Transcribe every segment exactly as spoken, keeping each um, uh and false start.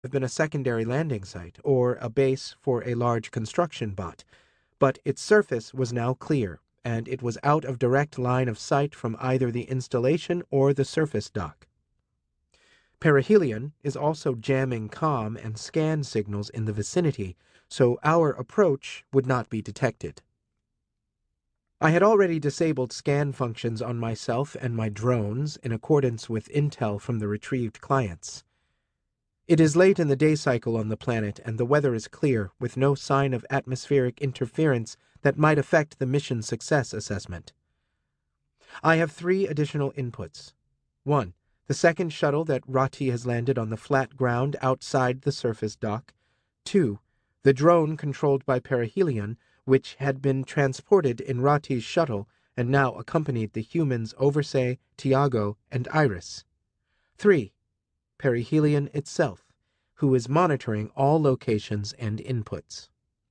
have been a secondary landing site or a base for a large construction bot, but its surface was now clear, and it was out of direct line of sight from either the installation or the surface dock. Perihelion is also jamming comm and scan signals in the vicinity, so our approach would not be detected. I had already disabled scan functions on myself and my drones in accordance with intel from the retrieved clients. It is late in the day cycle on the planet, and the weather is clear, with no sign of atmospheric interference that might affect the mission success assessment. I have three additional inputs. One, the second shuttle that Rati has landed on the flat ground outside the surface dock. Two, the drone controlled by Perihelion, which had been transported in Rati's shuttle and now accompanied the humans Oversay, Tiago, and Iris. Three, Perihelion itself, who is monitoring all locations and inputs.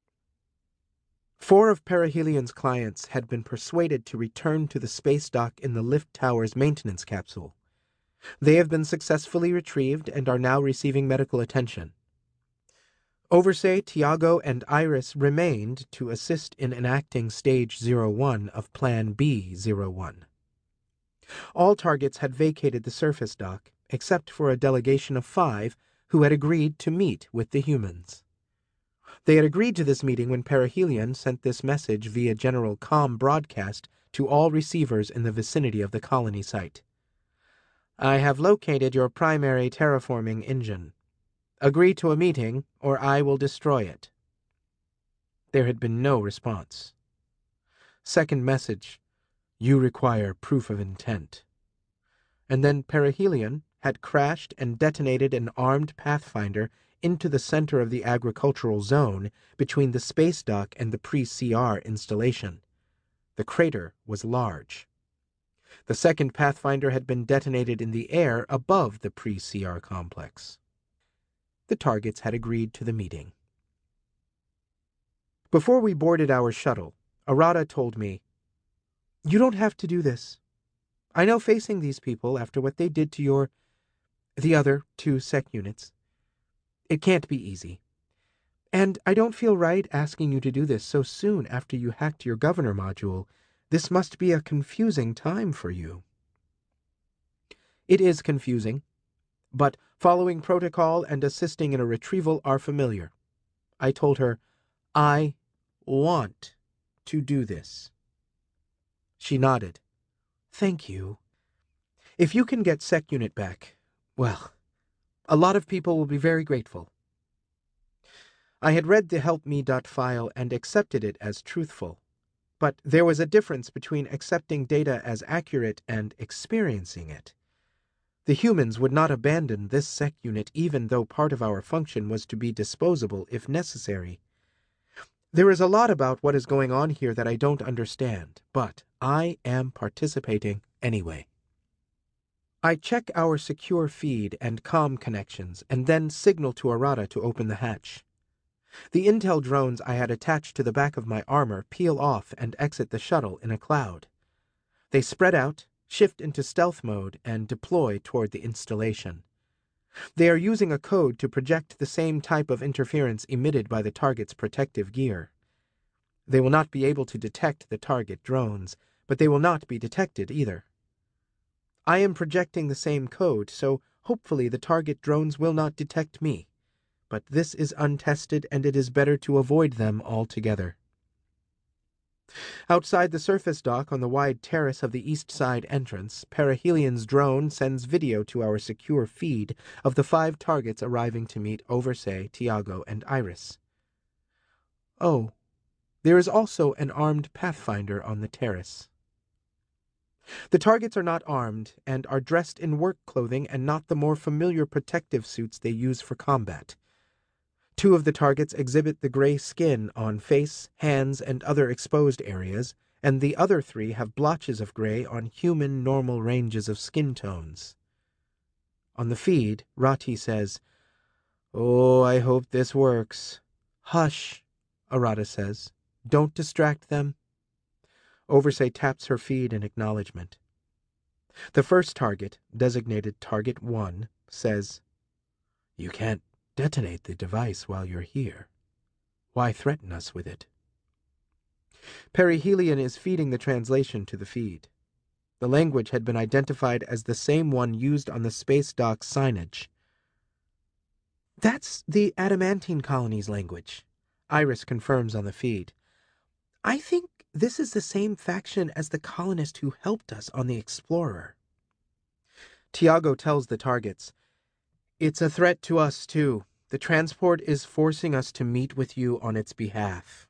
Four of Perihelion's clients had been persuaded to return to the space dock in the lift tower's maintenance capsule. They have been successfully retrieved and are now receiving medical attention. Oversay, Tiago, and Iris remained to assist in enacting Stage zero one of Plan B zero one. All targets had vacated the surface dock, except for a delegation of five who had agreed to meet with the humans. They had agreed to this meeting when Perihelion sent this message via general comm broadcast to all receivers in the vicinity of the colony site. I have located your primary terraforming engine. Agree to a meeting, or I will destroy it. There had been no response. Second message, you require proof of intent. And then Perihelion had crashed and detonated an armed Pathfinder into the center of the agricultural zone between the space dock and the pre-C R installation. The crater was large. The second Pathfinder had been detonated in the air above the pre-C R complex. The targets had agreed to the meeting. Before we boarded our shuttle, Arata told me, "You don't have to do this. I know facing these people after what they did to your... the other two sec units. It can't be easy. And I don't feel right asking you to do this so soon after you hacked your governor module. This must be a confusing time for you." It is confusing, but following protocol and assisting in a retrieval are familiar. I told her, I want to do this. She nodded. Thank you. If you can get Sec Unit back, well, a lot of people will be very grateful. I had read the help me dot file and accepted it as truthful, but there was a difference between accepting data as accurate and experiencing it. The humans would not abandon this sec unit even though part of our function was to be disposable if necessary. There is a lot about what is going on here that I don't understand, but I am participating anyway. I check our secure feed and comm connections and then signal to Arata to open the hatch. The intel drones I had attached to the back of my armor peel off and exit the shuttle in a cloud. They spread out, shift into stealth mode, and deploy toward the installation. They are using a code to project the same type of interference emitted by the target's protective gear. They will not be able to detect the target drones, but they will not be detected either. I am projecting the same code, so hopefully the target drones will not detect me. But this is untested, and it is better to avoid them altogether. Outside the surface dock on the wide terrace of the east side entrance, Perihelion's drone sends video to our secure feed of the five targets arriving to meet Oversay, Tiago, and Iris. Oh, there is also an armed Pathfinder on the terrace. The targets are not armed and are dressed in work clothing and not the more familiar protective suits they use for combat. Two of the targets exhibit the gray skin on face, hands, and other exposed areas, and the other three have blotches of gray on human normal ranges of skin tones. On the feed, Rati says, "Oh, I hope this works." "Hush," Arata says. "Don't distract them." Oversay taps her feed in acknowledgement. The first target, designated Target one, says, "You can't Detonate the device while you're here. Why threaten us with it? Perihelion is feeding the translation to the feed. The language had been identified as the same one used on the space dock's signage. That's the Adamantine colony's language, Iris confirms on the feed. I think this is the same faction as the colonist who helped us on the Explorer. Tiago tells the targets, "It's a threat to us, too. The transport is forcing us to meet with you on its behalf."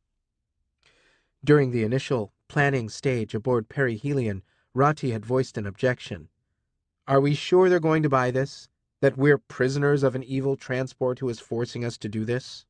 During the initial planning stage aboard Perihelion, Rati had voiced an objection. "Are we sure they're going to buy this? That we're prisoners of an evil transport who is forcing us to do this?"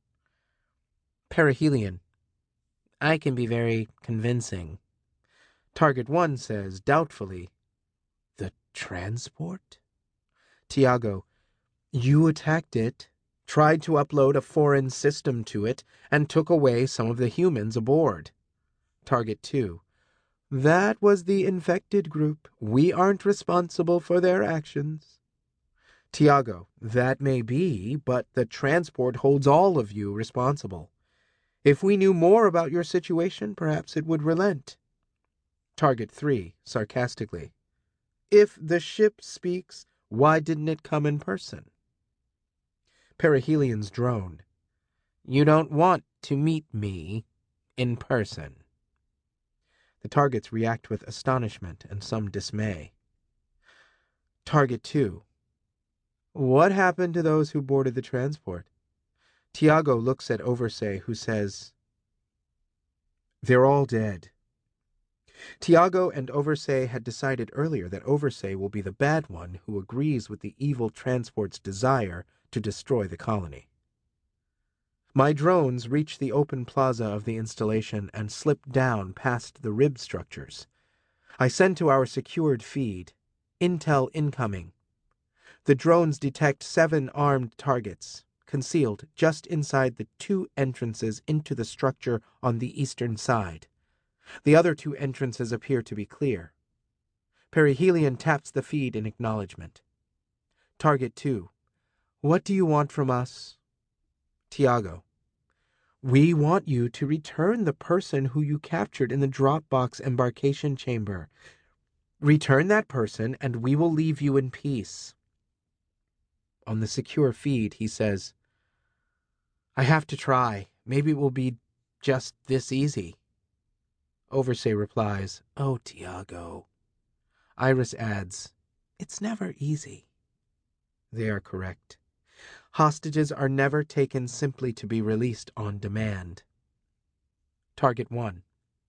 Perihelion, "I can be very convincing." Target one says, doubtfully, "The transport?" Tiago, "You attacked it, tried to upload a foreign system to it, and took away some of the humans aboard." Target two, "That was the infected group. We aren't responsible for their actions." Tiago, "That may be, but the transport holds all of you responsible. If we knew more about your situation, perhaps it would relent." Target three, sarcastically, "If the ship speaks, why didn't it come in person?" Perihelion's drone, "You don't want to meet me in person." The targets react with astonishment and some dismay. Target two, "What happened to those who boarded the transport?" Tiago looks at Oversay, who says, "They're all dead." Tiago and Oversay had decided earlier that Oversay will be the bad one who agrees with the evil transport's desire to destroy the colony. My drones reach the open plaza of the installation and slip down past the rib structures. I send to our secured feed, "Intel incoming." The drones detect seven armed targets, concealed just inside the two entrances into the structure on the eastern side. The other two entrances appear to be clear. Perihelion taps the feed in acknowledgement. Target two, "What do you want from us?" Tiago, "We want you to return the person who you captured in the Dropbox embarkation chamber. Return that person and we will leave you in peace." On the secure feed, he says, "I have to try. Maybe it will be just this easy." Oversay replies, "Oh, Tiago." Iris adds, "It's never easy." They are correct. Hostages are never taken simply to be released on demand. Target one,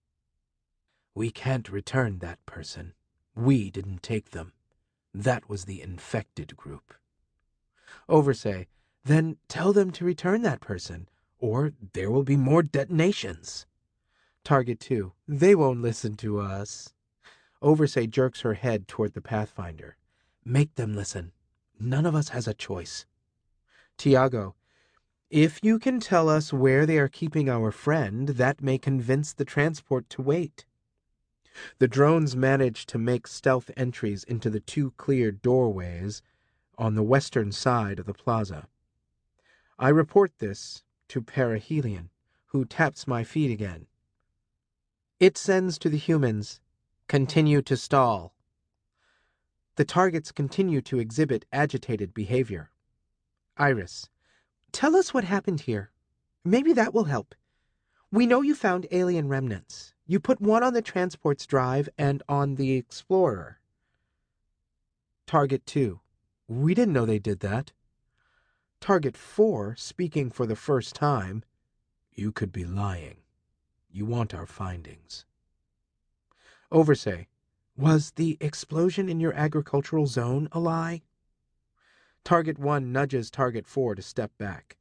"We can't return that person. We didn't take them. That was the infected group." Oversay, "Then tell them to return that person, or there will be more detonations." Target two, "They won't listen to us." Oversay jerks her head toward the Pathfinder. "Make them listen. None of us has a choice." Tiago, "If you can tell us where they are keeping our friend, that may convince the transport to wait." The drones manage to make stealth entries into the two cleared doorways on the western side of the plaza. I report this to Perihelion, who taps my feed again. It sends to the humans, "Continue to stall." The targets continue to exhibit agitated behavior. Iris, "Tell us what happened here. Maybe that will help. We know you found alien remnants. You put one on the transport's drive and on the Explorer." Target two, "We didn't know they did that." Target four, speaking for the first time, "You could be lying. You want our findings." Oversay, "Was the explosion in your agricultural zone a lie?" Target one nudges Target four to step back.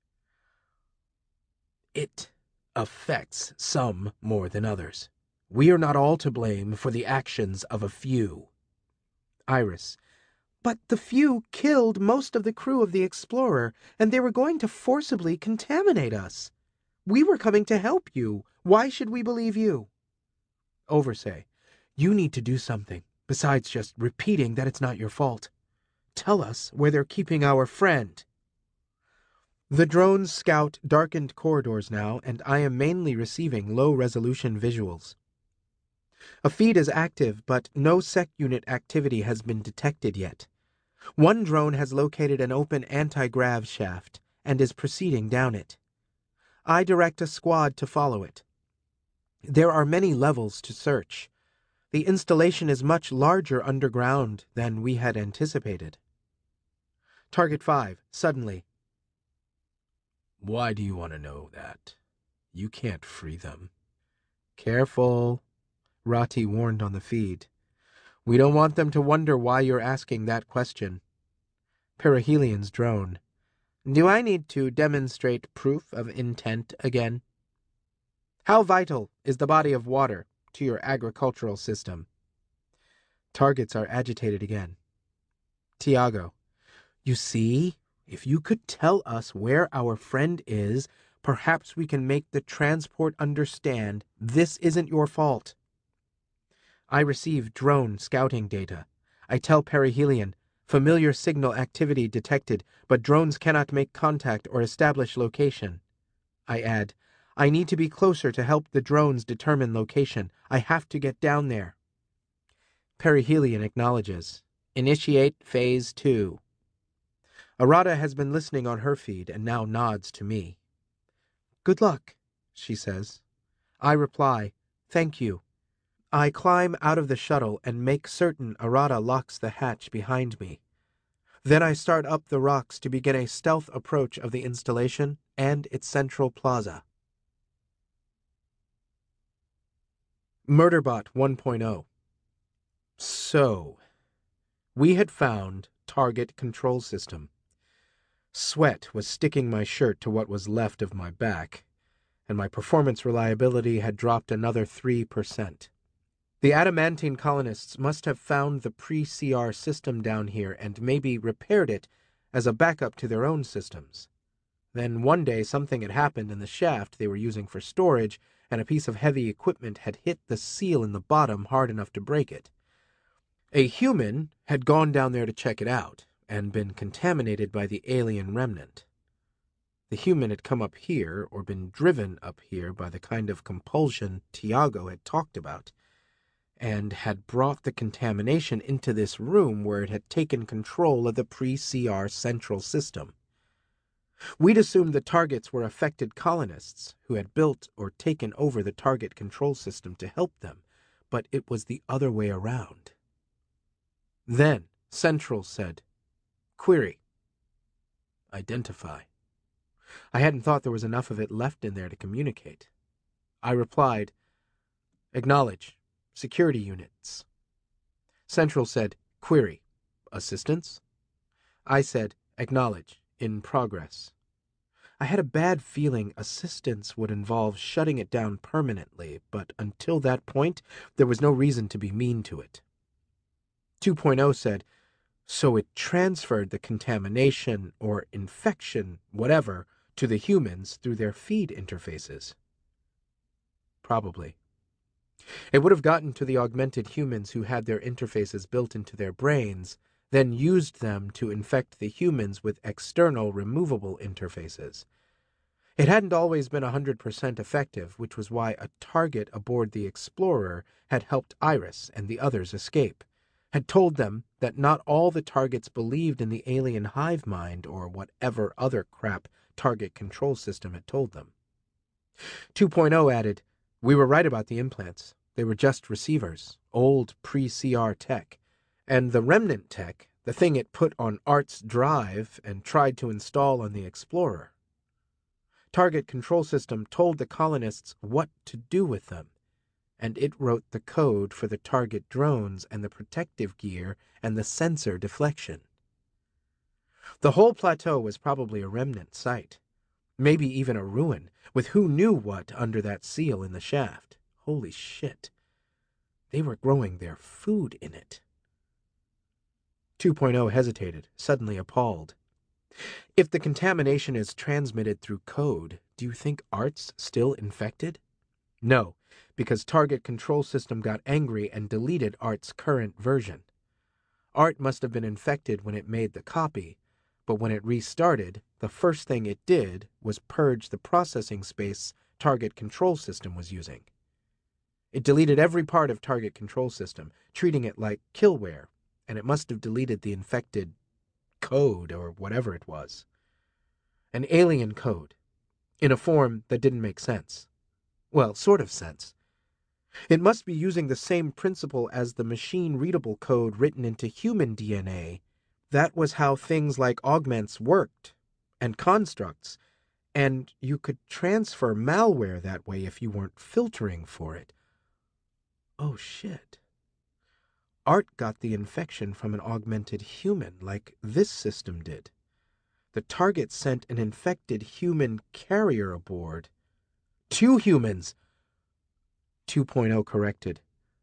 "It affects some more than others. We are not all to blame for the actions of a few." Iris, "But the few killed most of the crew of the Explorer, and they were going to forcibly contaminate us. We were coming to help you. Why should we believe you?" Oversay, "You need to do something, besides just repeating that it's not your fault. Tell us where they're keeping our friend." The drones scout darkened corridors now, and I am mainly receiving low-resolution visuals. A feed is active, but no sec unit activity has been detected yet. One drone has located an open anti-grav shaft and is proceeding down it. I direct a squad to follow it. There are many levels to search. The installation is much larger underground than we had anticipated. Target five, suddenly. Why do you want to know that? You can't free them. Careful, Rati warned on the feed. We don't want them to wonder why you're asking that question. Perihelions drone. Do I need to demonstrate proof of intent again? How vital is the body of water to your agricultural system? Targets are agitated again. Tiago. You see, if you could tell us where our friend is, perhaps we can make the transport understand this isn't your fault. I receive drone scouting data. I tell Perihelion, familiar signal activity detected, but drones cannot make contact or establish location. I add, I need to be closer to help the drones determine location. I have to get down there. Perihelion acknowledges. Initiate Phase two. Arata has been listening on her feed and now nods to me. Good luck, she says. I reply, thank you. I climb out of the shuttle and make certain Arata locks the hatch behind me. Then I start up the rocks to begin a stealth approach of the installation and its central plaza. Murderbot one point oh. So, we had found target control system. Sweat was sticking my shirt to what was left of my back, and my performance reliability had dropped another three percent. The adamantine colonists must have found the pre-C R system down here and maybe repaired it as a backup to their own systems. Then one day something had happened in the shaft they were using for storage, and a piece of heavy equipment had hit the seal in the bottom hard enough to break it. A human had gone down there to check it out, and been contaminated by the alien remnant. The human had come up here, or been driven up here by the kind of compulsion Tiago had talked about, and had brought the contamination into this room where it had taken control of the pre-C R central system. We'd assumed the targets were affected colonists who had built or taken over the target control system to help them, but it was the other way around. Then Central said, Query. Identify. I hadn't thought there was enough of it left in there to communicate. I replied, Acknowledge. Security units. Central said, Query. Assistance? I said, Acknowledge. In progress. I had a bad feeling assistance would involve shutting it down permanently, but until that point, there was no reason to be mean to it. two point oh said, So it transferred the contamination or infection, whatever, to the humans through their feed interfaces. Probably. It would have gotten to the augmented humans who had their interfaces built into their brains, then used them to infect the humans with external removable interfaces. It hadn't always been one hundred percent effective, which was why a target aboard the Explorer had helped Iris and the others escape, had told them that not all the targets believed in the alien hive mind or whatever other crap target control system had told them. two point oh added, We were right about the implants. They were just receivers, old pre-C R tech. And the remnant tech, the thing it put on Art's drive and tried to install on the Explorer. Target control system told the colonists what to do with them, and it wrote the code for the target drones and the protective gear and the sensor deflection. The whole plateau was probably a remnant site, maybe even a ruin, with who knew what under that seal in the shaft. Holy shit. They were growing their food in it. two point oh hesitated, suddenly appalled. If the contamination is transmitted through code, do you think Art's still infected? No, because Target Control System got angry and deleted Art's current version. Art must have been infected when it made the copy, But when it restarted, the first thing it did was purge the processing space Target Control System was using. It deleted every part of Target Control System, treating it like killware, and it must have deleted the infected code or whatever it was. An alien code, in a form that didn't make sense. Well, sort of sense. It must be using the same principle as the machine-readable code written into human D N A. That was how things like augments worked, and constructs, and you could transfer malware that way if you weren't filtering for it. Oh, shit. Art got the infection from an augmented human, like this system did. The target sent an infected human carrier aboard. Two humans! two point oh corrected.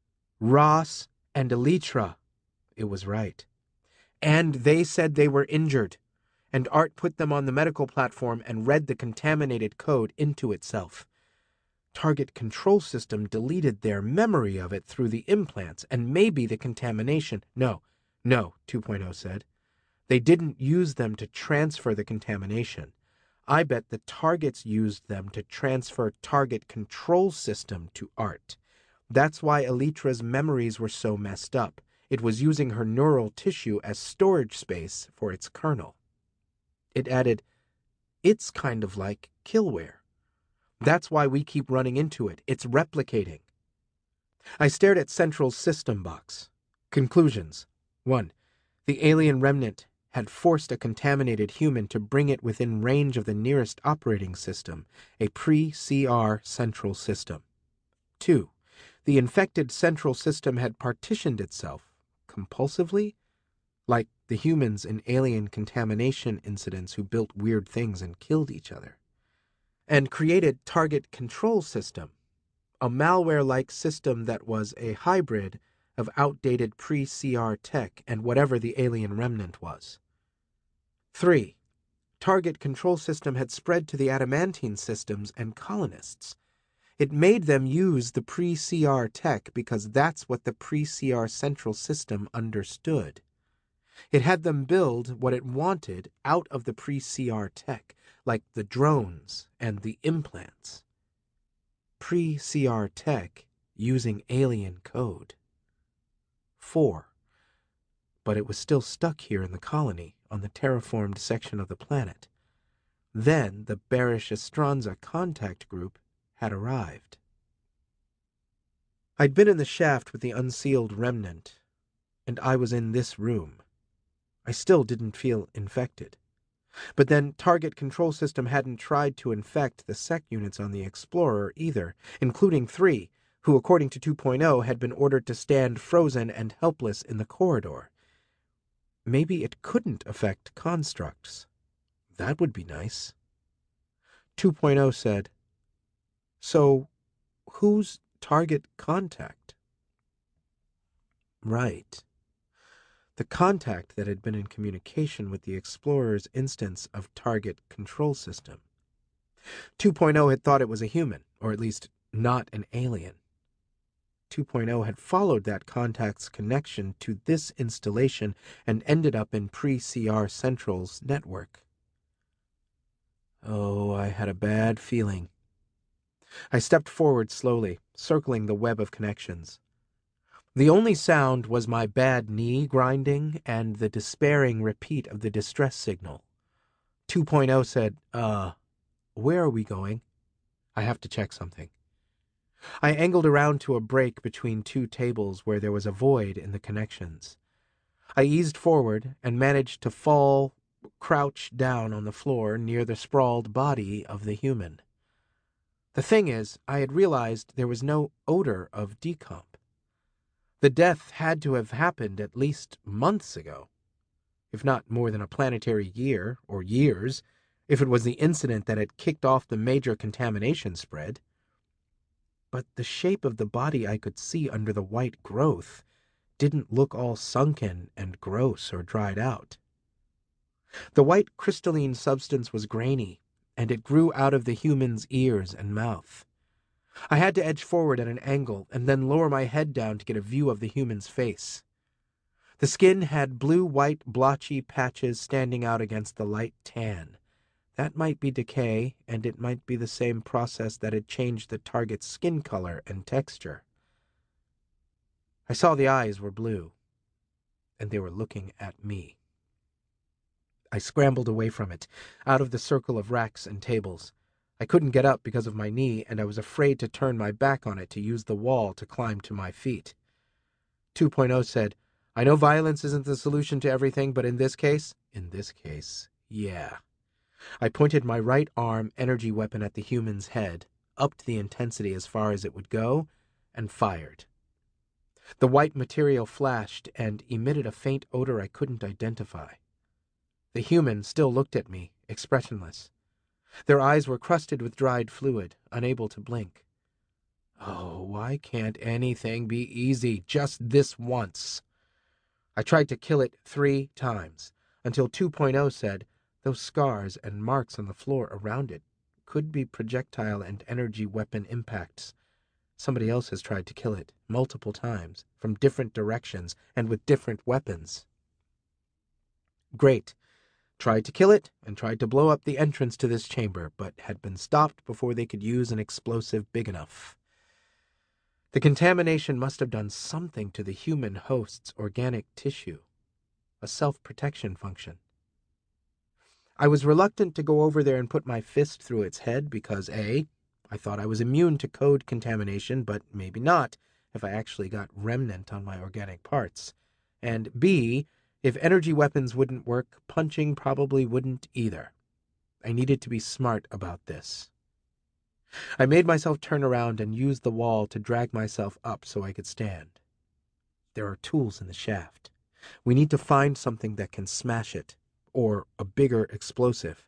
Ross and Elytra. It was right. And they said they were injured, and Art put them on the medical platform and read the contaminated code into itself. Target Control System deleted their memory of it through the implants, and maybe the contamination. No, no, two point oh said. They didn't use them to transfer the contamination. I bet the targets used them to transfer Target Control System to Art. That's why Elytra's memories were so messed up. It was using her neural tissue as storage space for its kernel. It added, it's kind of like killware. That's why we keep running into it. It's replicating. I stared at Central's system box. Conclusions. One. The alien remnant had forced a contaminated human to bring it within range of the nearest operating system, a pre-C R central system. Two. The infected central system had partitioned itself, compulsively, like the humans in alien contamination incidents who built weird things and killed each other, and created Target Control System, a malware-like system that was a hybrid of outdated pre-C R tech and whatever the alien remnant was. Three. Target Control System had spread to the adamantine systems and colonists. It made them use the pre-C R tech because that's what the pre-C R central system understood. It had them build what it wanted out of the pre-C R tech, like the drones and the implants. Pre-C R tech using alien code. Four. But it was still stuck here in the colony, on the terraformed section of the planet. Then the Barish Estranza contact group had arrived. I'd been in the shaft with the unsealed remnant, and I was in this room. I still didn't feel infected. But then Target Control System hadn't tried to infect the sec units on the Explorer either, including three, who according to two point oh had been ordered to stand frozen and helpless in the corridor. Maybe it couldn't affect constructs. That would be nice. two point oh said, so who's target contact? Right. The contact that had been in communication with the Explorer's instance of Target Control System. two point oh had thought it was a human, or at least not an alien. two point oh had followed that contact's connection to this installation and ended up in pre-C R Central's network. Oh, I had a bad feeling. I stepped forward slowly, circling the web of connections. The only sound was my bad knee grinding and the despairing repeat of the distress signal. two point oh said, uh, where are we going? I have to check something. I angled around to a break between two tables where there was a void in the connections. I eased forward and managed to fall, crouch down on the floor near the sprawled body of the human. The thing is, I had realized there was no odor of decomp. The death had to have happened at least months ago, if not more than a planetary year, or years, if it was the incident that had kicked off the major contamination spread. But the shape of the body I could see under the white growth didn't look all sunken and gross or dried out. The white crystalline substance was grainy, and it grew out of the human's ears and mouth. I had to edge forward at an angle and then lower my head down to get a view of the human's face. The skin had blue-white blotchy patches standing out against the light tan. That might be decay, and it might be the same process that had changed the target's skin color and texture. I saw the eyes were blue, and they were looking at me. I scrambled away from it, out of the circle of racks and tables. I couldn't get up because of my knee, and I was afraid to turn my back on it to use the wall to climb to my feet. two point oh said, "I know violence isn't the solution to everything, but in this case, in this case, yeah." I pointed my right arm energy weapon at the human's head, upped the intensity as far as it would go, and fired. The white material flashed and emitted a faint odor I couldn't identify. The human still looked at me, expressionless. Their eyes were crusted with dried fluid, unable to blink. Oh, why can't anything be easy just this once? I tried to kill it three times, until two point oh said, "Those scars and marks on the floor around it could be projectile and energy weapon impacts. Somebody else has tried to kill it, multiple times, from different directions and with different weapons." Great. Tried to kill it, and tried to blow up the entrance to this chamber, but had been stopped before they could use an explosive big enough. The contamination must have done something to the human host's organic tissue, a self-protection function. I was reluctant to go over there and put my fist through its head because A, I thought I was immune to code contamination, but maybe not, if I actually got remnant on my organic parts, and B, if energy weapons wouldn't work, punching probably wouldn't either. I needed to be smart about this. I made myself turn around and use the wall to drag myself up so I could stand. There are tools in the shaft. We need to find something that can smash it, or a bigger explosive.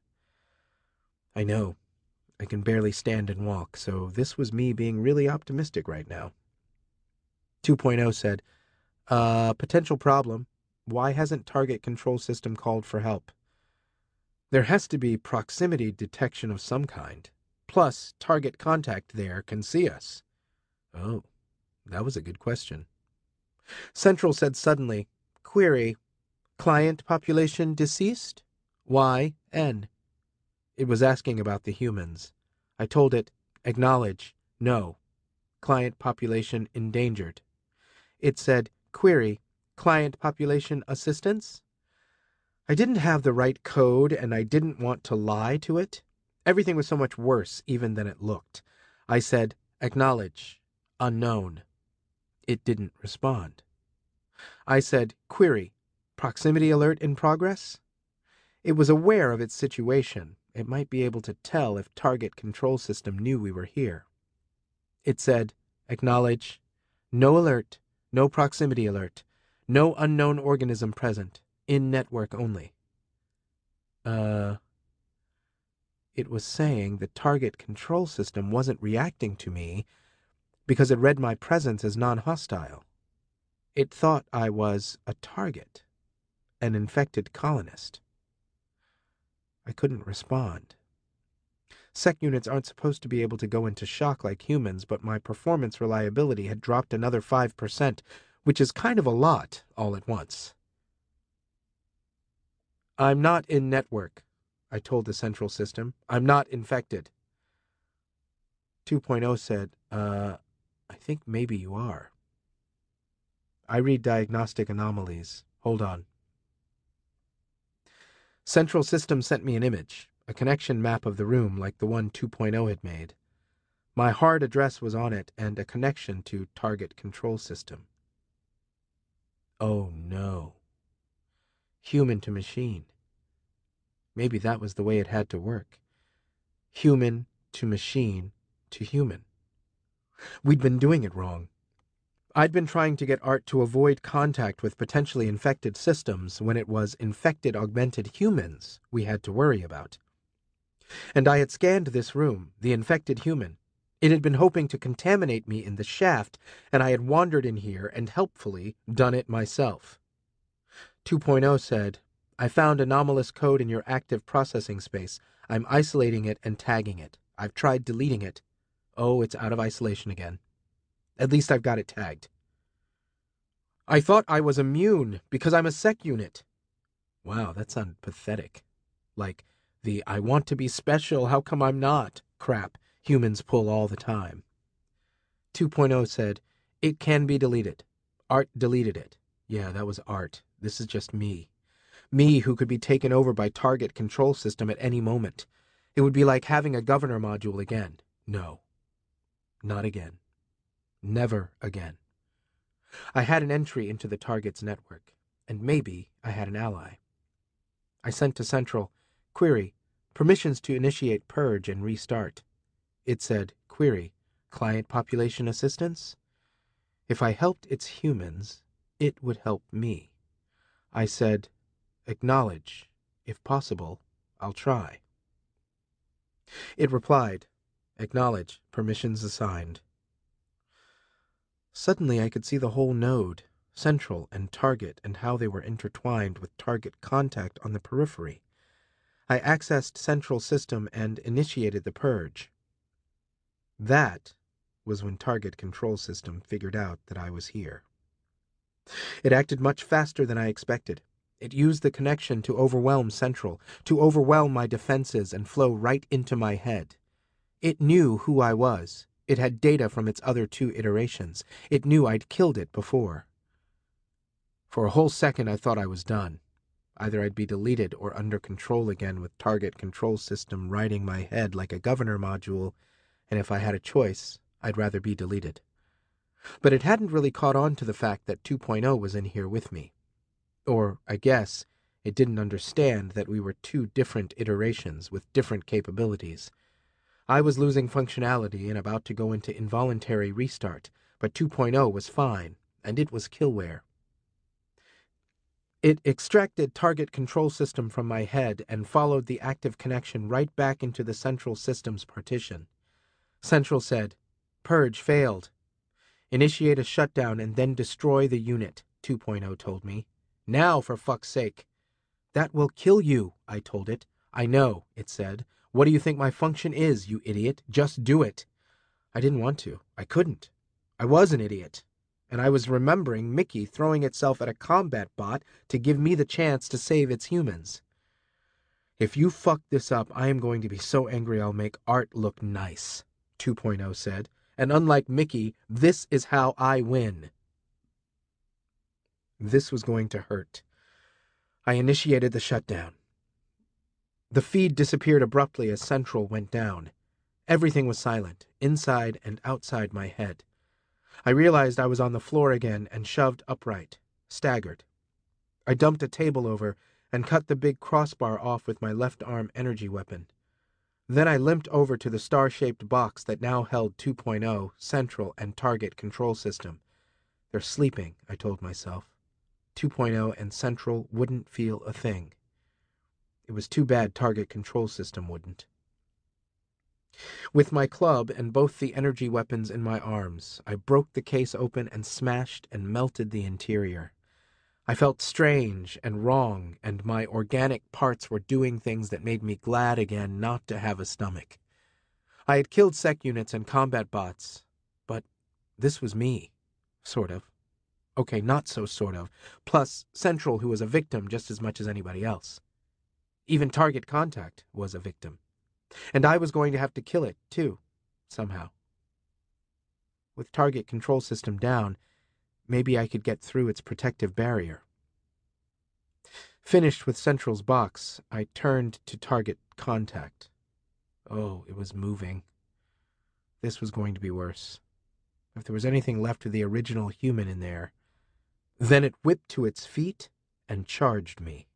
I know. I can barely stand and walk, so this was me being really optimistic right now. two point oh said, Uh, potential problem. Why hasn't Target Control System called for help? There has to be proximity detection of some kind. Plus, target contact there can see us. Oh, that was a good question. Central said suddenly, "Query, client population deceased? Y N." It was asking about the humans. I told it, "Acknowledge, no. Client population endangered." It said, "Query, client population assistance?" I didn't have the right code, and I didn't want to lie to it. Everything was so much worse even than it looked. I said, "Acknowledge, unknown." It didn't respond. I said, "Query, proximity alert in progress?" It was aware of its situation. It might be able to tell if Target Control System knew we were here. It said, "Acknowledge, no alert, no proximity alert, no unknown organism present, in network only." Uh... It was saying the Target Control System wasn't reacting to me because it read my presence as non-hostile. It thought I was a target, an infected colonist. I couldn't respond. Sec units aren't supposed to be able to go into shock like humans, but my performance reliability had dropped another five percent, which is kind of a lot all at once. "I'm not in network," I told the central system. "I'm not infected." two point oh said, uh, I think maybe you are. I read diagnostic anomalies. Hold on. Central system sent me an image, a connection map of the room like the one two point oh had made. My hard address was on it and a connection to Target Control System. Oh no. Human to machine. Maybe that was the way it had to work. Human to machine to human. We'd been doing it wrong. I'd been trying to get Art to avoid contact with potentially infected systems when it was infected augmented humans we had to worry about. And I had scanned this room, the infected human. It had been hoping to contaminate me in the shaft, and I had wandered in here and helpfully done it myself. two point oh said, "I found anomalous code in your active processing space. I'm isolating it and tagging it. I've tried deleting it. Oh, it's out of isolation again. At least I've got it tagged." I thought I was immune because I'm a sec unit. Wow, that sounded pathetic. Like the I want to be special, how come I'm not crap humans pull all the time. two point oh said, it can be deleted. Art deleted it. Yeah, that was Art. This is just me. Me who could be taken over by target control system at any moment. It would be like having a governor module again. No. Not again. Never again. I had an entry into the target's network, and maybe I had an ally. I sent to Central, query, permissions to initiate purge and restart. It said, query, client population assistance? If I helped its humans, it would help me. I said, acknowledge. If possible, I'll try. It replied, acknowledge, permissions assigned. Suddenly I could see the whole node, Central and Target, and how they were intertwined with Target contact on the periphery. I accessed Central System and initiated the purge. That was when Target Control System figured out that I was here. It acted much faster than I expected. It used the connection to overwhelm Central, to overwhelm my defenses and flow right into my head. It knew who I was. It had data from its other two iterations. It knew I'd killed it before. For a whole second I thought I was done. Either I'd be deleted or under control again with Target Control System riding my head like a governor module, and if I had a choice, I'd rather be deleted. But it hadn't really caught on to the fact that two point oh was in here with me. Or, I guess, it didn't understand that we were two different iterations with different capabilities. I was losing functionality and about to go into involuntary restart, but two point oh was fine, and it was killware. It extracted Target Control System from my head and followed the active connection right back into the Central System's partition. Central said, purge failed. Initiate a shutdown and then destroy the unit, two point oh told me. Now, for fuck's sake. That will kill you, I told it. I know, it said. What do you think my function is, you idiot? Just do it. I didn't want to. I couldn't. I was an idiot. And I was remembering Mickey throwing itself at a combat bot to give me the chance to save its humans. If you fuck this up, I am going to be so angry I'll make Art look nice, two point oh said. And unlike Mickey, this is how I win. This was going to hurt. I initiated the shutdown. The feed disappeared abruptly as Central went down. Everything was silent, inside and outside my head. I realized I was on the floor again and shoved upright, staggered. I dumped a table over and cut the big crossbar off with my left arm energy weapon. Then I limped over to the star-shaped box that now held two point oh, Central, and Target Control System. They're sleeping, I told myself. two point oh and Central wouldn't feel a thing. It was too bad Target Control System wouldn't. With my club and both the energy weapons in my arms, I broke the case open and smashed and melted the interior. I felt strange and wrong, and my organic parts were doing things that made me glad again not to have a stomach. I had killed sec units and combat bots, but this was me, sort of. Okay, not so sort of. Plus, Central, who was a victim just as much as anybody else. Even Target Contact was a victim. And I was going to have to kill it, too, somehow. With Target Control System down, maybe I could get through its protective barrier. Finished with Central's box, I turned to Target Contact. Oh, it was moving. This was going to be worse. If there was anything left of the original human in there, then it whipped to its feet and charged me.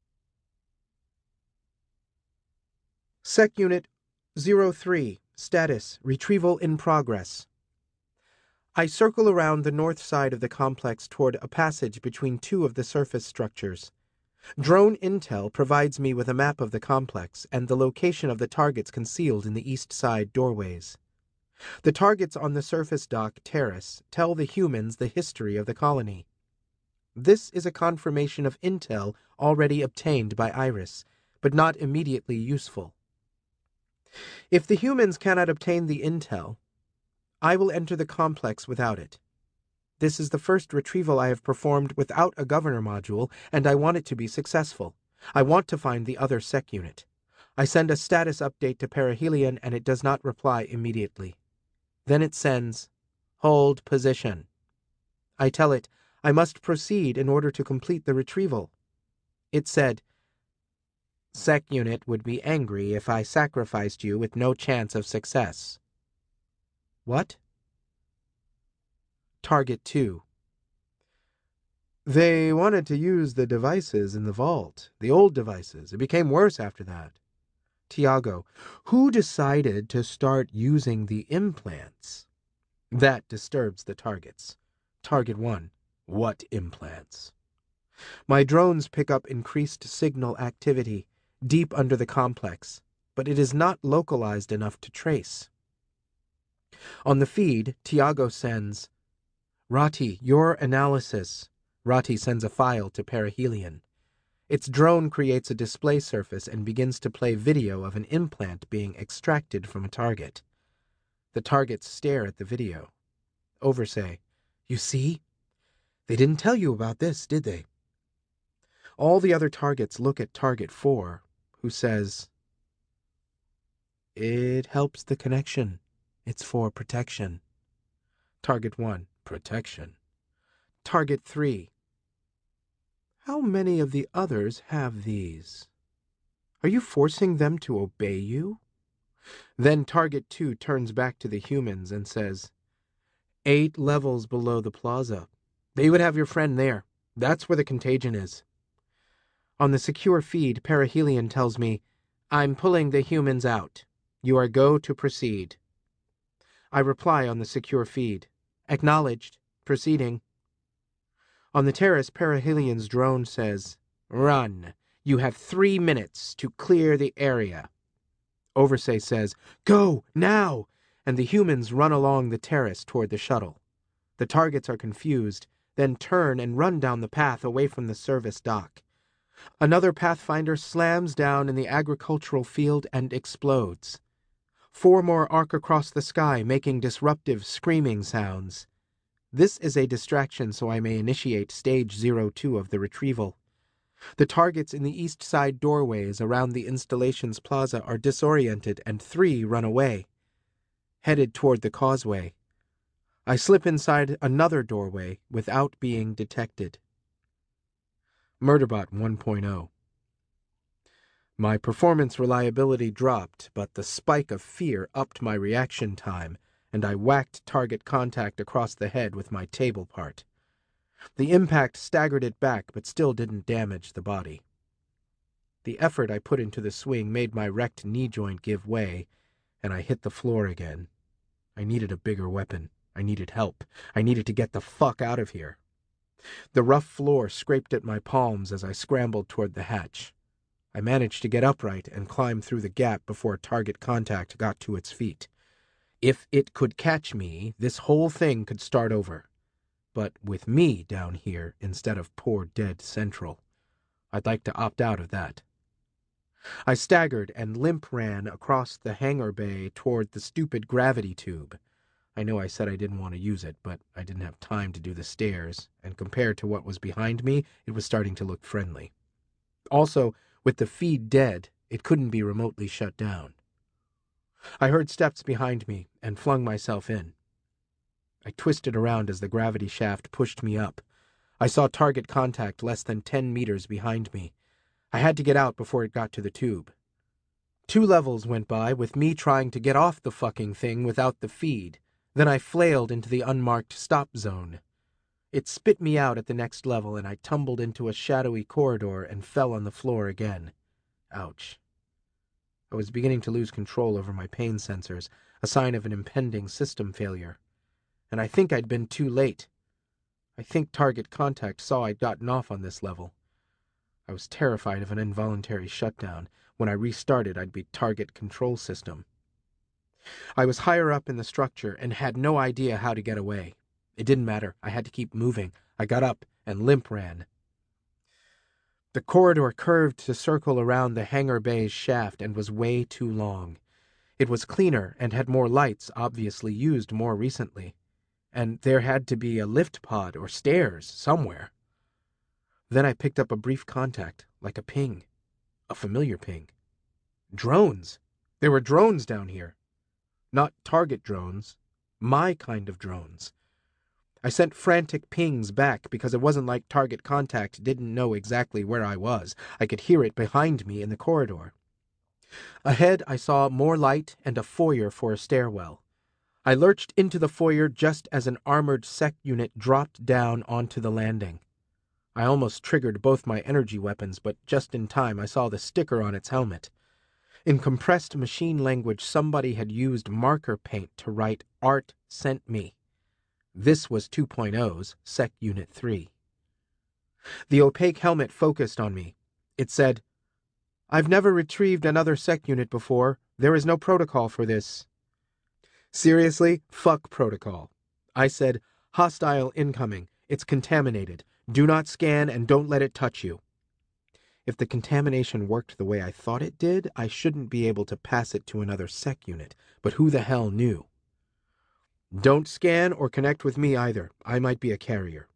Sec Unit zero three, status, retrieval in progress. I circle around the north side of the complex toward a passage between two of the surface structures. Drone intel provides me with a map of the complex and the location of the targets concealed in the east side doorways. The targets on the surface dock terrace tell the humans the history of the colony. This is a confirmation of intel already obtained by Iris, but not immediately useful. If the humans cannot obtain the intel, I will enter the complex without it. This is the first retrieval I have performed without a governor module, and I want it to be successful. I want to find the other sec unit. I send a status update to perihelion, and it does not reply immediately. Then it sends, "Hold position." I tell it, I must proceed in order to complete the retrieval. It said, "Sec unit would be angry if I sacrificed you with no chance of success." What? Target two. They wanted to use the devices in the vault, the old devices. It became worse after that. Tiago, who decided to start using the implants? That disturbs the targets. Target one. What implants? My drones pick up increased signal activity deep under the complex, but it is not localized enough to trace. On the feed, Tiago sends, "Rati, your analysis." Rati sends a file to perihelion. Its drone creates a display surface and begins to play video of an implant being extracted from a target. The targets stare at the video. Oversay, "You see? They didn't tell you about this, did they?" All the other targets look at Target four, who says, "It helps the connection. It's for protection." Target one, "Protection." Target three, "How many of the others have these? Are you forcing them to obey you?" Then Target two turns back to the humans and says, "Eight levels below the plaza. They would have your friend there. That's where the contagion is." On the secure feed, perihelion tells me, "I'm pulling the humans out. You are go to proceed." I reply on the secure feed, "Acknowledged. Proceeding." On the terrace, perihelion's drone says, "Run. You have three minutes to clear the area." Oversay says, "Go, now!" and the humans run along the terrace toward the shuttle. The targets are confused, then turn and run down the path away from the service dock. Another Pathfinder slams down in the agricultural field and explodes. Four more arc across the sky, making disruptive screaming sounds. This is a distraction so I may initiate stage zero two of the retrieval. The targets in the east side doorways around the installation's plaza are disoriented and three run away, headed toward the causeway. I slip inside another doorway without being detected. Murderbot one point oh. My performance reliability dropped, but the spike of fear upped my reaction time, and I whacked target contact across the head with my table part. The impact staggered it back, but still didn't damage the body. The effort I put into the swing made my wrecked knee joint give way, and I hit the floor again. I needed a bigger weapon. I needed help. I needed to get the fuck out of here. The rough floor scraped at my palms as I scrambled toward the hatch. I managed to get upright and climb through the gap before target contact got to its feet. If it could catch me, this whole thing could start over. But with me down here instead of poor dead Central, I'd like to opt out of that. I staggered and limp ran across the hangar bay toward the stupid gravity tube. I know I said I didn't want to use it, but I didn't have time to do the stairs, and compared to what was behind me, it was starting to look friendly. Also, with the feed dead, it couldn't be remotely shut down. I heard steps behind me and flung myself in. I twisted around as the gravity shaft pushed me up. I saw target contact less than ten meters behind me. I had to get out before it got to the tube. Two levels went by with me trying to get off the fucking thing without the feed. Then I flailed into the unmarked stop zone. It spit me out at the next level, and I tumbled into a shadowy corridor and fell on the floor again. Ouch. I was beginning to lose control over my pain sensors, a sign of an impending system failure. And I think I'd been too late. I think target contact saw I'd gotten off on this level. I was terrified of an involuntary shutdown. When I restarted, I'd be target control system. I was higher up in the structure and had no idea how to get away. It didn't matter. I had to keep moving. I got up and limp ran. The corridor curved to circle around the hangar bay's shaft and was way too long. It was cleaner and had more lights, obviously used more recently. and there had to be a lift pod or stairs somewhere. Then I picked up a brief contact, like a ping, a familiar ping. Drones! There were drones down here. Not target drones, my kind of drones. I sent frantic pings back because it wasn't like target contact didn't know exactly where I was. I could hear it behind me in the corridor. Ahead, I saw more light and a foyer for a stairwell. I lurched into the foyer just as an armored sec unit dropped down onto the landing. I almost triggered both my energy weapons, but just in time I saw the sticker on its helmet. In compressed machine language, somebody had used marker paint to write "Art sent me." This was two point oh's Sec Unit three. The opaque helmet focused on me. It said, "I've never retrieved another Sec Unit before. There is no protocol for this." Seriously? Fuck protocol. I said, "Hostile incoming. It's contaminated. Do not scan and don't let it touch you." If the contamination worked the way I thought it did, I shouldn't be able to pass it to another Sec Unit, but who the hell knew? "Don't scan or connect with me either. I might be a carrier."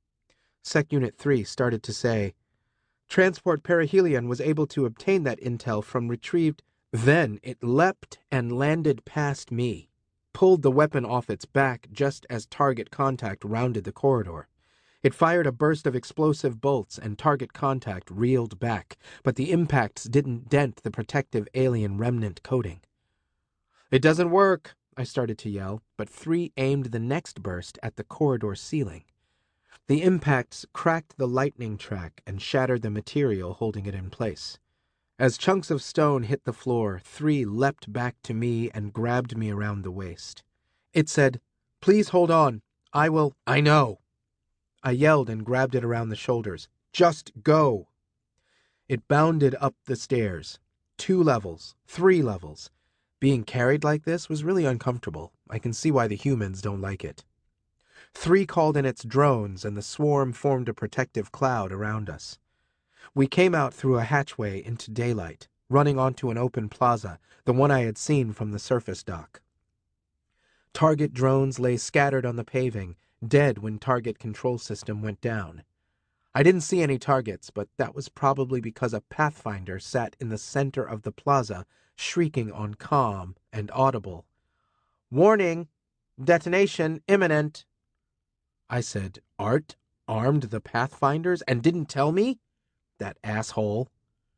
Sec Unit three started to say, "Transport Perihelion was able to obtain that intel from retrieved..." Then it leapt and landed past me, pulled the weapon off its back just as target contact rounded the corridor. It fired a burst of explosive bolts and target contact reeled back, but the impacts didn't dent the protective alien remnant coating. "It doesn't work," I started to yell, but three aimed the next burst at the corridor ceiling. The impacts cracked the lightning track and shattered the material holding it in place. As chunks of stone hit the floor, three leapt back to me and grabbed me around the waist. It said, "Please hold on. I will..." "I know." I yelled and grabbed it around the shoulders. "Just go." It bounded up the stairs. Two levels, three levels. Being carried like this was really uncomfortable. I can see why the humans don't like it. Three called in its drones, and the swarm formed a protective cloud around us. We came out through a hatchway into daylight, running onto an open plaza, the one I had seen from the surface dock. Target drones lay scattered on the paving, dead when target control system went down. I didn't see any targets, but that was probably because a Pathfinder sat in the center of the plaza, shrieking on comm and audible, "Warning! Detonation imminent!" I said, "Art armed the Pathfinders and didn't tell me? That asshole."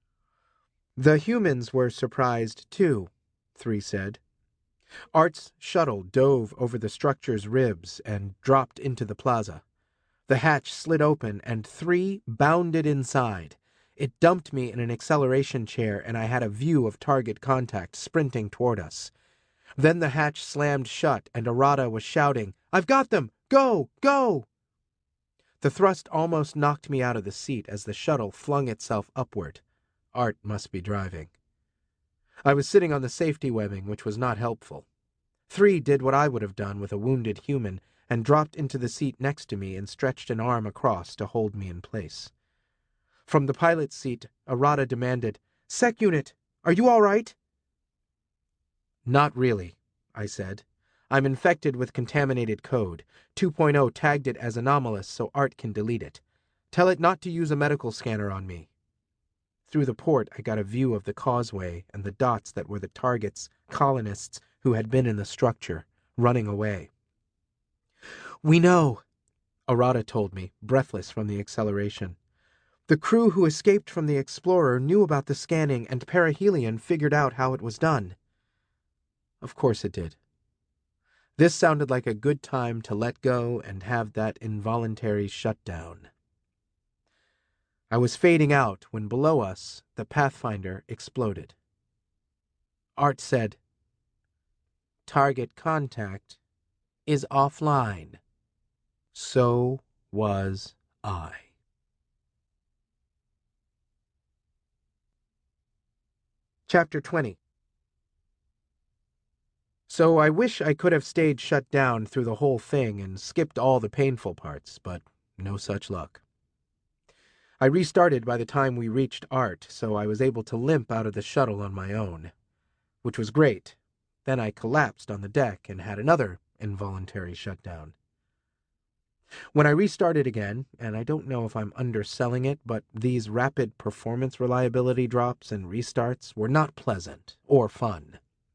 "The humans were surprised, too," Three said. Art's shuttle dove over the structure's ribs and dropped into the plaza. The hatch slid open and Three bounded inside. It dumped me in an acceleration chair and I had a view of target contact sprinting toward us. Then the hatch slammed shut and Arata was shouting, "I've got them! Go! Go!" The thrust almost knocked me out of the seat as the shuttle flung itself upward. Art must be driving. I was sitting on the safety webbing, which was not helpful. Three did what I would have done with a wounded human and dropped into the seat next to me and stretched an arm across to hold me in place. From the pilot's seat, Arata demanded, "Sec Unit, are you all right?" "Not really," I said. "I'm infected with contaminated code. two point oh tagged it as anomalous so Art can delete it. Tell it not to use a medical scanner on me." Through the port, I got a view of the causeway and the dots that were the targets, colonists who had been in the structure, running away. "We know," Arata told me, breathless from the acceleration. "The crew who escaped from the Explorer knew about the scanning and Perihelion figured out how it was done." Of course it did. This sounded like a good time to let go and have that involuntary shutdown. I was fading out when below us, the Pathfinder exploded. Art said, "Target contact is offline." So was I. Chapter twenty. So I wish I could have stayed shut down through the whole thing and skipped all the painful parts, but no such luck. I restarted by the time we reached Art, so I was able to limp out of the shuttle on my own, which was great. Then I collapsed on the deck and had another involuntary shutdown. When I restarted again, and I don't know if I'm underselling it, but these rapid performance reliability drops and restarts were not pleasant or fun.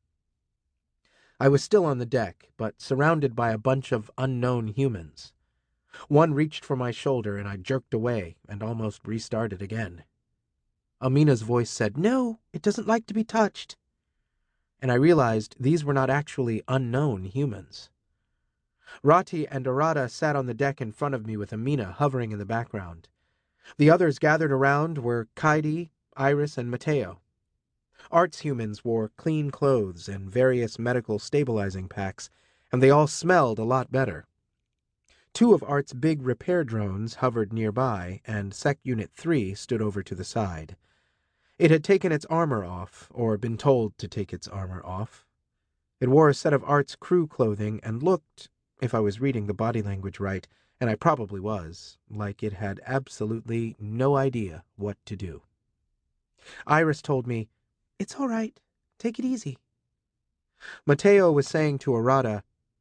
I was still on the deck, but surrounded by a bunch of unknown humans. One reached for my shoulder, and I jerked away and almost restarted again. Amina's voice said, "No, it doesn't like to be touched." And I realized these were not actually unknown humans. Rati and Arata sat on the deck in front of me with Amina hovering in the background. The others gathered around were Kaidi, Iris, and Mateo. Art's humans wore clean clothes and various medical stabilizing packs, and they all smelled a lot better. Two of Art's big repair drones hovered nearby, and Sec Unit three stood over to the side. It had taken its armor off, or been told to take its armor off. It wore a set of Art's crew clothing and looked, if I was reading the body language right, and I probably was, like it had absolutely no idea what to do. Iris told me, "It's all right. Take it easy." Mateo was saying to Arata,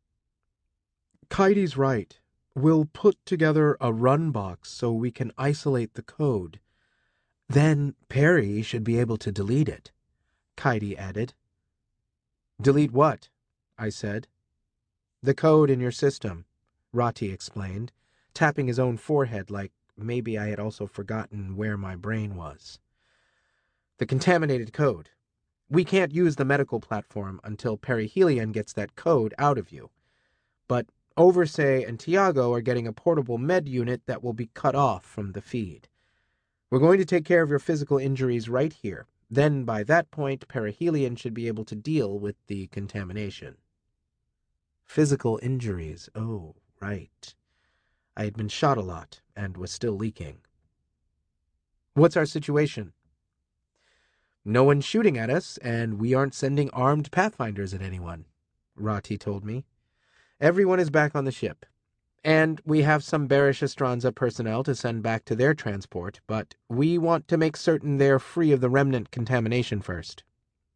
"Kaidi's right. We'll put together a run box so we can isolate the code. Then Perry should be able to delete it," Kaidi added. "Delete what?" I said. "The code in your system," Rati explained, tapping his own forehead like maybe I had also forgotten where my brain was. "The contaminated code. We can't use the medical platform until Perihelion gets that code out of you. But Oversay and Tiago are getting a portable med unit that will be cut off from the feed. We're going to take care of your physical injuries right here. Then by that point, Perihelion should be able to deal with the contamination." Physical injuries, oh, right. I had been shot a lot and was still leaking. "What's our situation?" "No one's shooting at us, and we aren't sending armed pathfinders at anyone," Rati told me. "Everyone is back on the ship. And we have some Barish Estranza personnel to send back to their transport, but we want to make certain they're free of the remnant contamination first."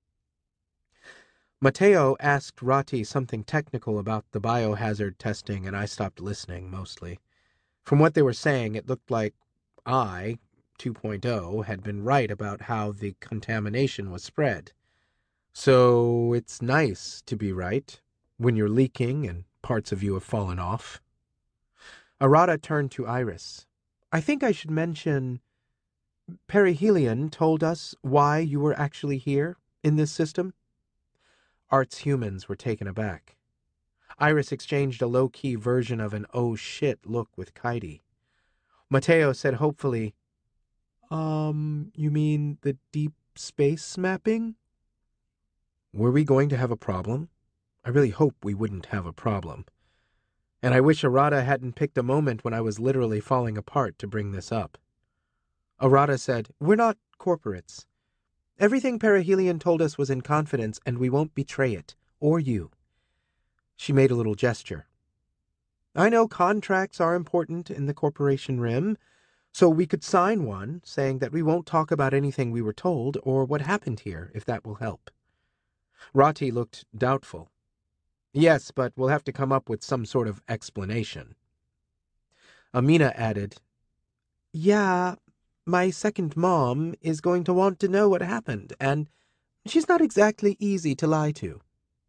Mateo asked Rati something technical about the biohazard testing, and I stopped listening, mostly. From what they were saying, it looked like I, two point oh, had been right about how the contamination was spread. So it's nice to be right when you're leaking and parts of you have fallen off. Arata turned to Iris. "I think I should mention, Perihelion told us why you were actually here in this system." Art's humans were taken aback. Iris exchanged a low-key version of an "oh shit" look with Kaidi. Mateo said hopefully, Um, you mean the deep space mapping?" Were we going to have a problem? I really hope we wouldn't have a problem. And I wish Arata hadn't picked a moment when I was literally falling apart to bring this up. Arata said, "We're not corporates. Everything Perihelion told us was in confidence, and we won't betray it, or you." She made a little gesture. "I know contracts are important in the corporation rim, so we could sign one saying that we won't talk about anything we were told or what happened here, if that will help." Rati looked doubtful. "Yes, but we'll have to come up with some sort of explanation." Amina added, "Yeah, my second mom is going to want to know what happened, and she's not exactly easy to lie to."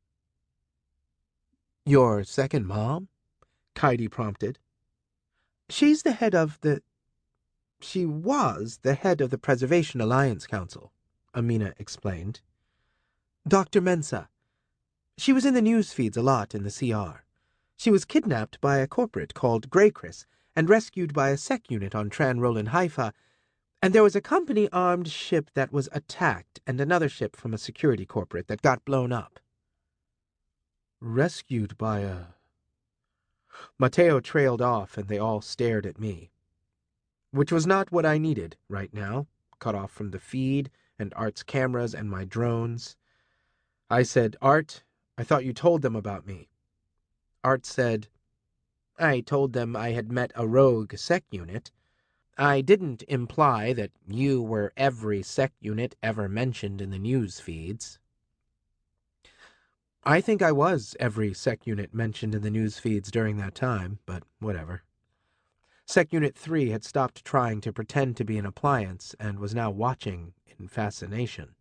"Your second mom?" Kaidi prompted. "She's the head of the... She was the head of the Preservation Alliance Council," Amina explained. "Doctor Mensa. She was in the news feeds a lot in the C R. She was kidnapped by a corporate called Greycris and rescued by a sec unit on Tran Roland Haifa, and there was a company-armed ship that was attacked and another ship from a security corporate that got blown up." "Rescued by a..." Mateo trailed off, and they all stared at me. Which was not what I needed right now, cut off from the feed and Art's cameras and my drones. I said, "Art, I thought you told them about me." Art said, "I told them I had met a rogue sec unit. I didn't imply that you were every sec unit ever mentioned in the news feeds." I think I was every sec unit mentioned in the news feeds during that time, but whatever. Sec Unit three had stopped trying to pretend to be an appliance and was now watching in fascination.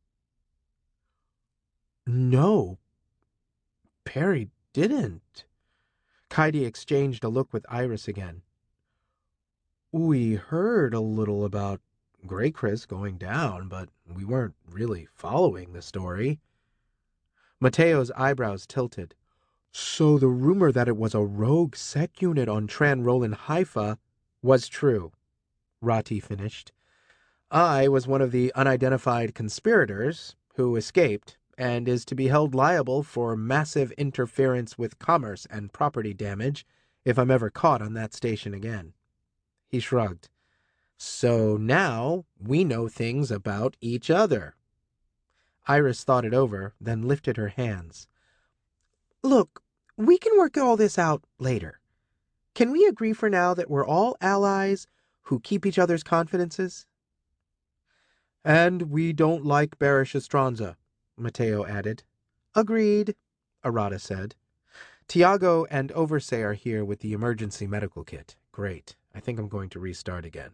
No, Perry didn't. Kaidi exchanged a look with Iris again. We heard a little about Greycris going down, but we weren't really following the story. Mateo's eyebrows tilted. So the rumor that it was a rogue sec unit on Tran Roland Haifa was true, Rati finished. I was one of the unidentified conspirators who escaped and is to be held liable for massive interference with commerce and property damage if I'm ever caught on that station again. He shrugged. So now we know things about each other. Iris thought it over, then lifted her hands. Look, we can work all this out later. Can we agree for now that we're all allies who keep each other's confidences? And we don't like Barish Estranza, Mateo added. Agreed, Arata said. Tiago and Oversay are here with the emergency medical kit. Great. I think I'm going to restart again.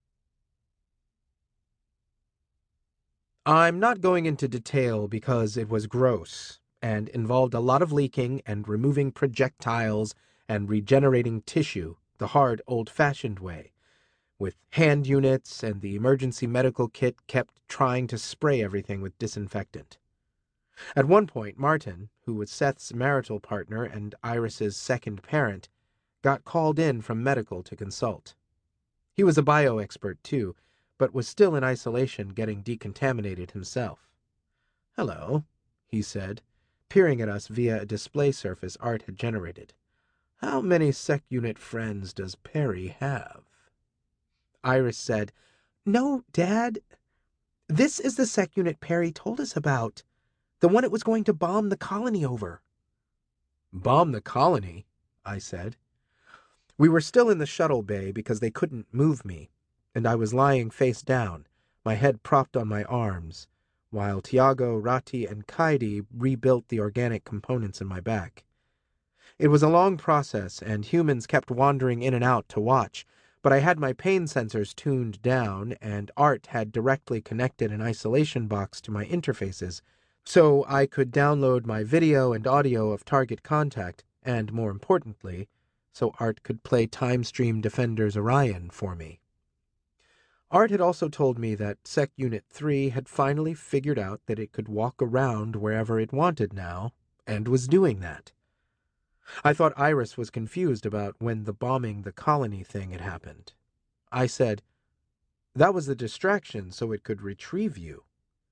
I'm not going into detail because it was gross and involved a lot of leaking and removing projectiles and regenerating tissue the hard, old-fashioned way, with hand units, and the emergency medical kit kept trying to spray everything with disinfectant. At one point, Martin, who was Seth's marital partner and Iris's second parent, got called in from medical to consult. He was a bio-expert, too, but was still in isolation getting decontaminated himself. Hello, he said, peering at us via a display surface Art had generated. How many sec unit friends does Perry have? Iris said, No, Dad. This is the sec unit Perry told us about. The one it was going to bomb the colony over. Bomb the colony? I said. We were still in the shuttle bay because they couldn't move me, and I was lying face down, my head propped on my arms, while Tiago, Rati, and Kaidi rebuilt the organic components in my back. It was a long process, and humans kept wandering in and out to watch, but I had my pain sensors tuned down, and Art had directly connected an isolation box to my interfaces, so I could download my video and audio of target contact, and more importantly, so Art could play Time Stream Defenders Orion for me. Art had also told me that Sec Unit three had finally figured out that it could walk around wherever it wanted now, and was doing that. I thought Iris was confused about when the bombing the colony thing had happened. I said, That was the distraction so it could retrieve you.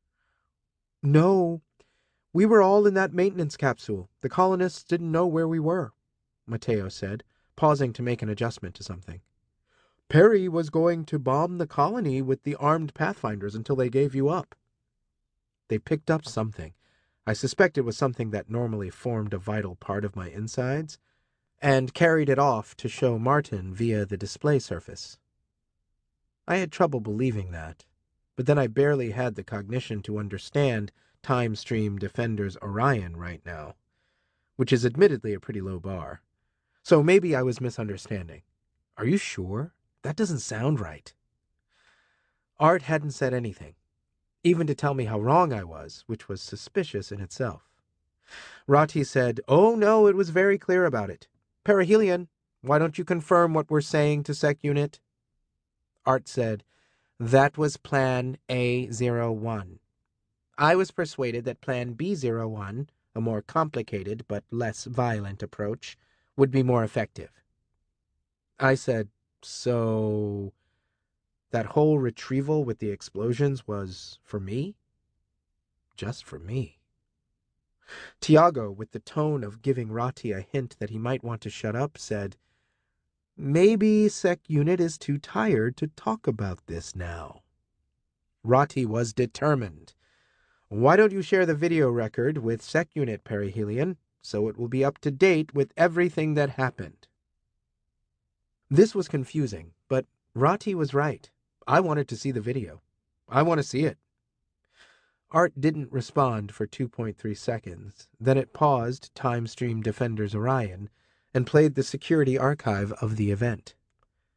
No, we were all in that maintenance capsule. The colonists didn't know where we were, Mateo said, pausing to make an adjustment to something. Perry was going to bomb the colony with the armed Pathfinders until they gave you up. They picked up something. I suspect it was something that normally formed a vital part of my insides, and carried it off to show Martin via the display surface. I had trouble believing that, but then I barely had the cognition to understand Time Stream Defenders Orion right now, which is admittedly a pretty low bar. So maybe I was misunderstanding. Are you sure? That doesn't sound right. Art hadn't said anything, even to tell me how wrong I was, which was suspicious in itself. Rati said, Oh no, it was very clear about it. Perihelion, why don't you confirm what we're saying to Sec Unit? Art said, That was Plan A zero one. I was persuaded that Plan B zero one, a more complicated but less violent approach, would be more effective. I said, So that whole retrieval with the explosions was for me? Just for me. Tiago, with the tone of giving Rati a hint that he might want to shut up, said, Maybe Sec Unit is too tired to talk about this now. Rati was determined. Why don't you share the video record with Sec Unit, Perihelion, so it will be up to date with everything that happened? This was confusing, but Rati was right. I wanted to see the video. I want to see it. Art didn't respond for two point three seconds. Then it paused Time Stream Defenders Orion and played the security archive of the event.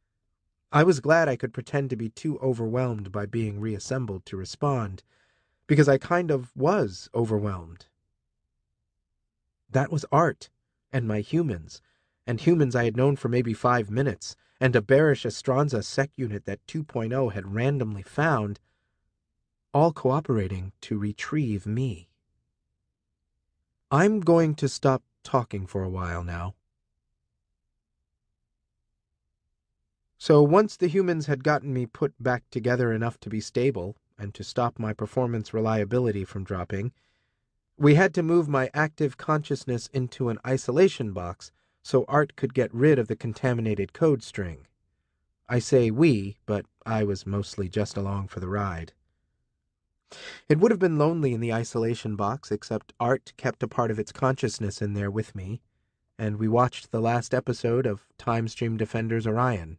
I was glad I could pretend to be too overwhelmed by being reassembled to respond, because I kind of was overwhelmed. That was Art, and my humans, and humans I had known for maybe five minutes, and a bearish Estranza sec unit that two point oh had randomly found, all cooperating to retrieve me. I'm going to stop talking for a while now. So once the humans had gotten me put back together enough to be stable, and to stop my performance reliability from dropping, we had to move my active consciousness into an isolation box so Art could get rid of the contaminated code string. I say we, but I was mostly just along for the ride. It would have been lonely in the isolation box, except Art kept a part of its consciousness in there with me, and we watched the last episode of Time Stream Defenders Orion.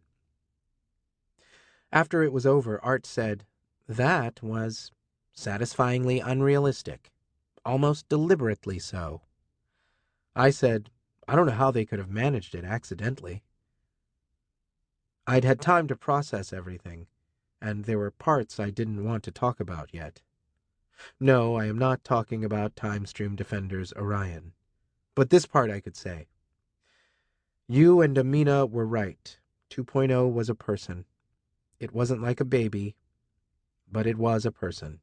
After it was over, Art said, "That was satisfyingly unrealistic. Almost deliberately so." I said, "I don't know how they could have managed it accidentally." I'd had time to process everything, and there were parts I didn't want to talk about yet. No, I am not talking about Time Stream Defenders Orion. But this part I could say. You and Amina were right. two point oh was a person. It wasn't like a baby, but it was a person.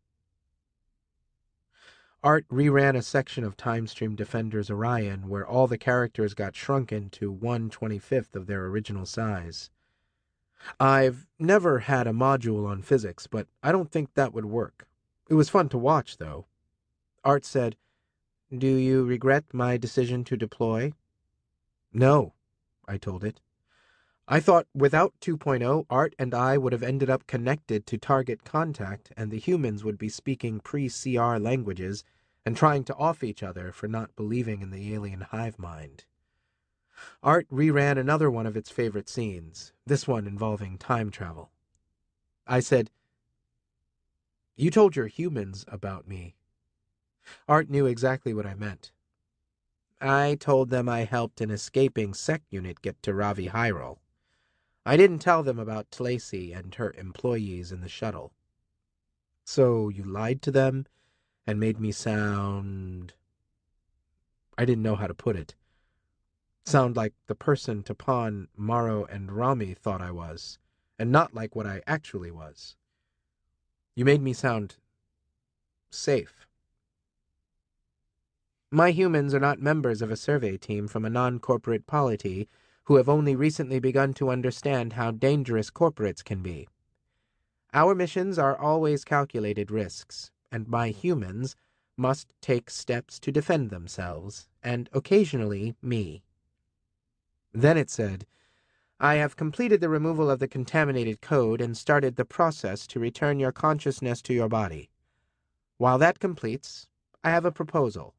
Art reran a section of Time Stream Defenders Orion where all the characters got shrunken to one twenty-fifth of their original size. I've never had a module on physics, but I don't think that would work. It was fun to watch, though. Art said, "Do you regret my decision to deploy?" "No," I told it. I thought without two point oh, Art and I would have ended up connected to target contact, and the humans would be speaking pre-C R languages and trying to off each other for not believing in the alien hive mind. Art reran another one of its favorite scenes, this one involving time travel. I said, "You told your humans about me." Art knew exactly what I meant. "I told them I helped an escaping sec unit get to Ravi Hyrule. I didn't tell them about Tlacey and her employees in the shuttle." "So you lied to them and made me sound—" I didn't know how to put it. Sound like the person Tapan, Maro, and Rami thought I was, and not like what I actually was. "You made me sound safe." "My humans are not members of a survey team from a non-corporate polity who have only recently begun to understand how dangerous corporates can be. Our missions are always calculated risks, and my humans must take steps to defend themselves, and occasionally me." Then it said, "I have completed the removal of the contaminated code and started the process to return your consciousness to your body. While that completes, I have a proposal."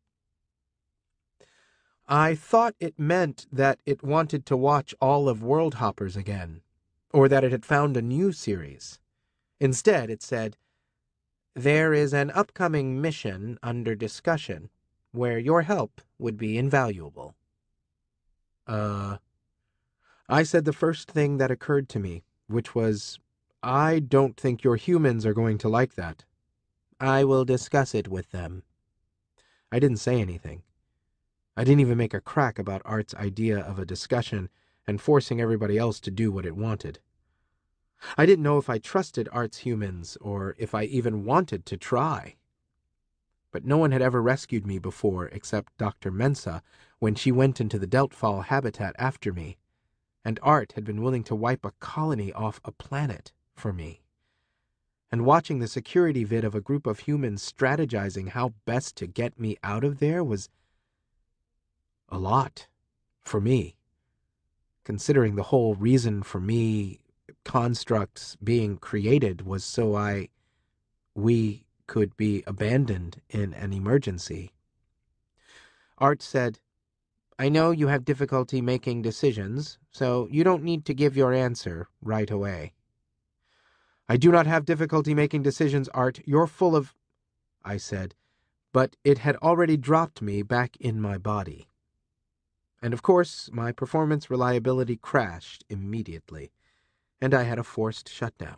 I thought it meant that it wanted to watch all of World Hoppers again, or that it had found a new series. Instead, it said, "There is an upcoming mission under discussion where your help would be invaluable." Uh, I said the first thing that occurred to me, which was, "I don't think your humans are going to like that." "I will discuss it with them." I didn't say anything. I didn't even make a crack about Art's idea of a discussion and forcing everybody else to do what it wanted. I didn't know if I trusted Art's humans or if I even wanted to try. But no one had ever rescued me before except Doctor Mensa when she went into the Deltfall habitat after me, and Art had been willing to wipe a colony off a planet for me. And watching the security vid of a group of humans strategizing how best to get me out of there was a lot for me, considering the whole reason for me constructs being created was so I, we could be abandoned in an emergency. Art said, "I know you have difficulty making decisions, so you don't need to give your answer right away." "I do not have difficulty making decisions, Art. You're full of—" I said, but it had already dropped me back in my body. And of course, my performance reliability crashed immediately. and I had a forced shutdown.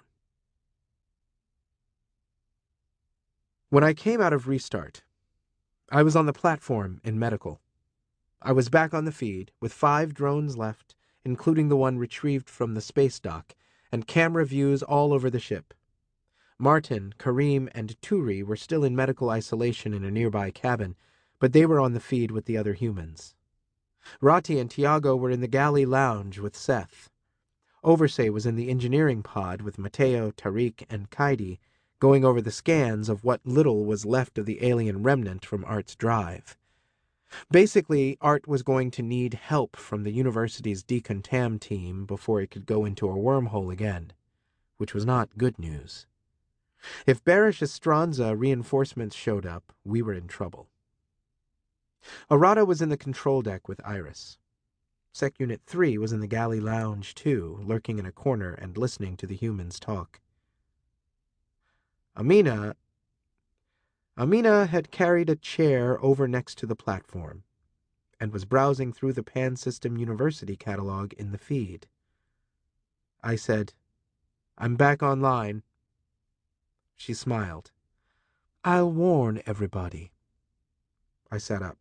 When I came out of restart, I was on the platform in medical. I was back on the feed, with five drones left, including the one retrieved from the space dock, and camera views all over the ship. Martin, Kareem, and Turi were still in medical isolation in a nearby cabin, but they were on the feed with the other humans. Rati and Tiago were in the galley lounge with Seth. Oversay was in the engineering pod with Mateo, Tariq, and Kaidi, going over the scans of what little was left of the alien remnant from Art's drive. Basically, Art was going to need help from the university's decontam team before it could go into a wormhole again, which was not good news. If Barish Estranza reinforcements showed up, we were in trouble. Arata was in the control deck with Iris. Sec Unit three was in the galley lounge, too, lurking in a corner and listening to the humans talk. Amina... Amina had carried a chair over next to the platform and was browsing through the Pan System University catalog in the feed. I said, "I'm back online." She smiled. "I'll warn everybody." I sat up.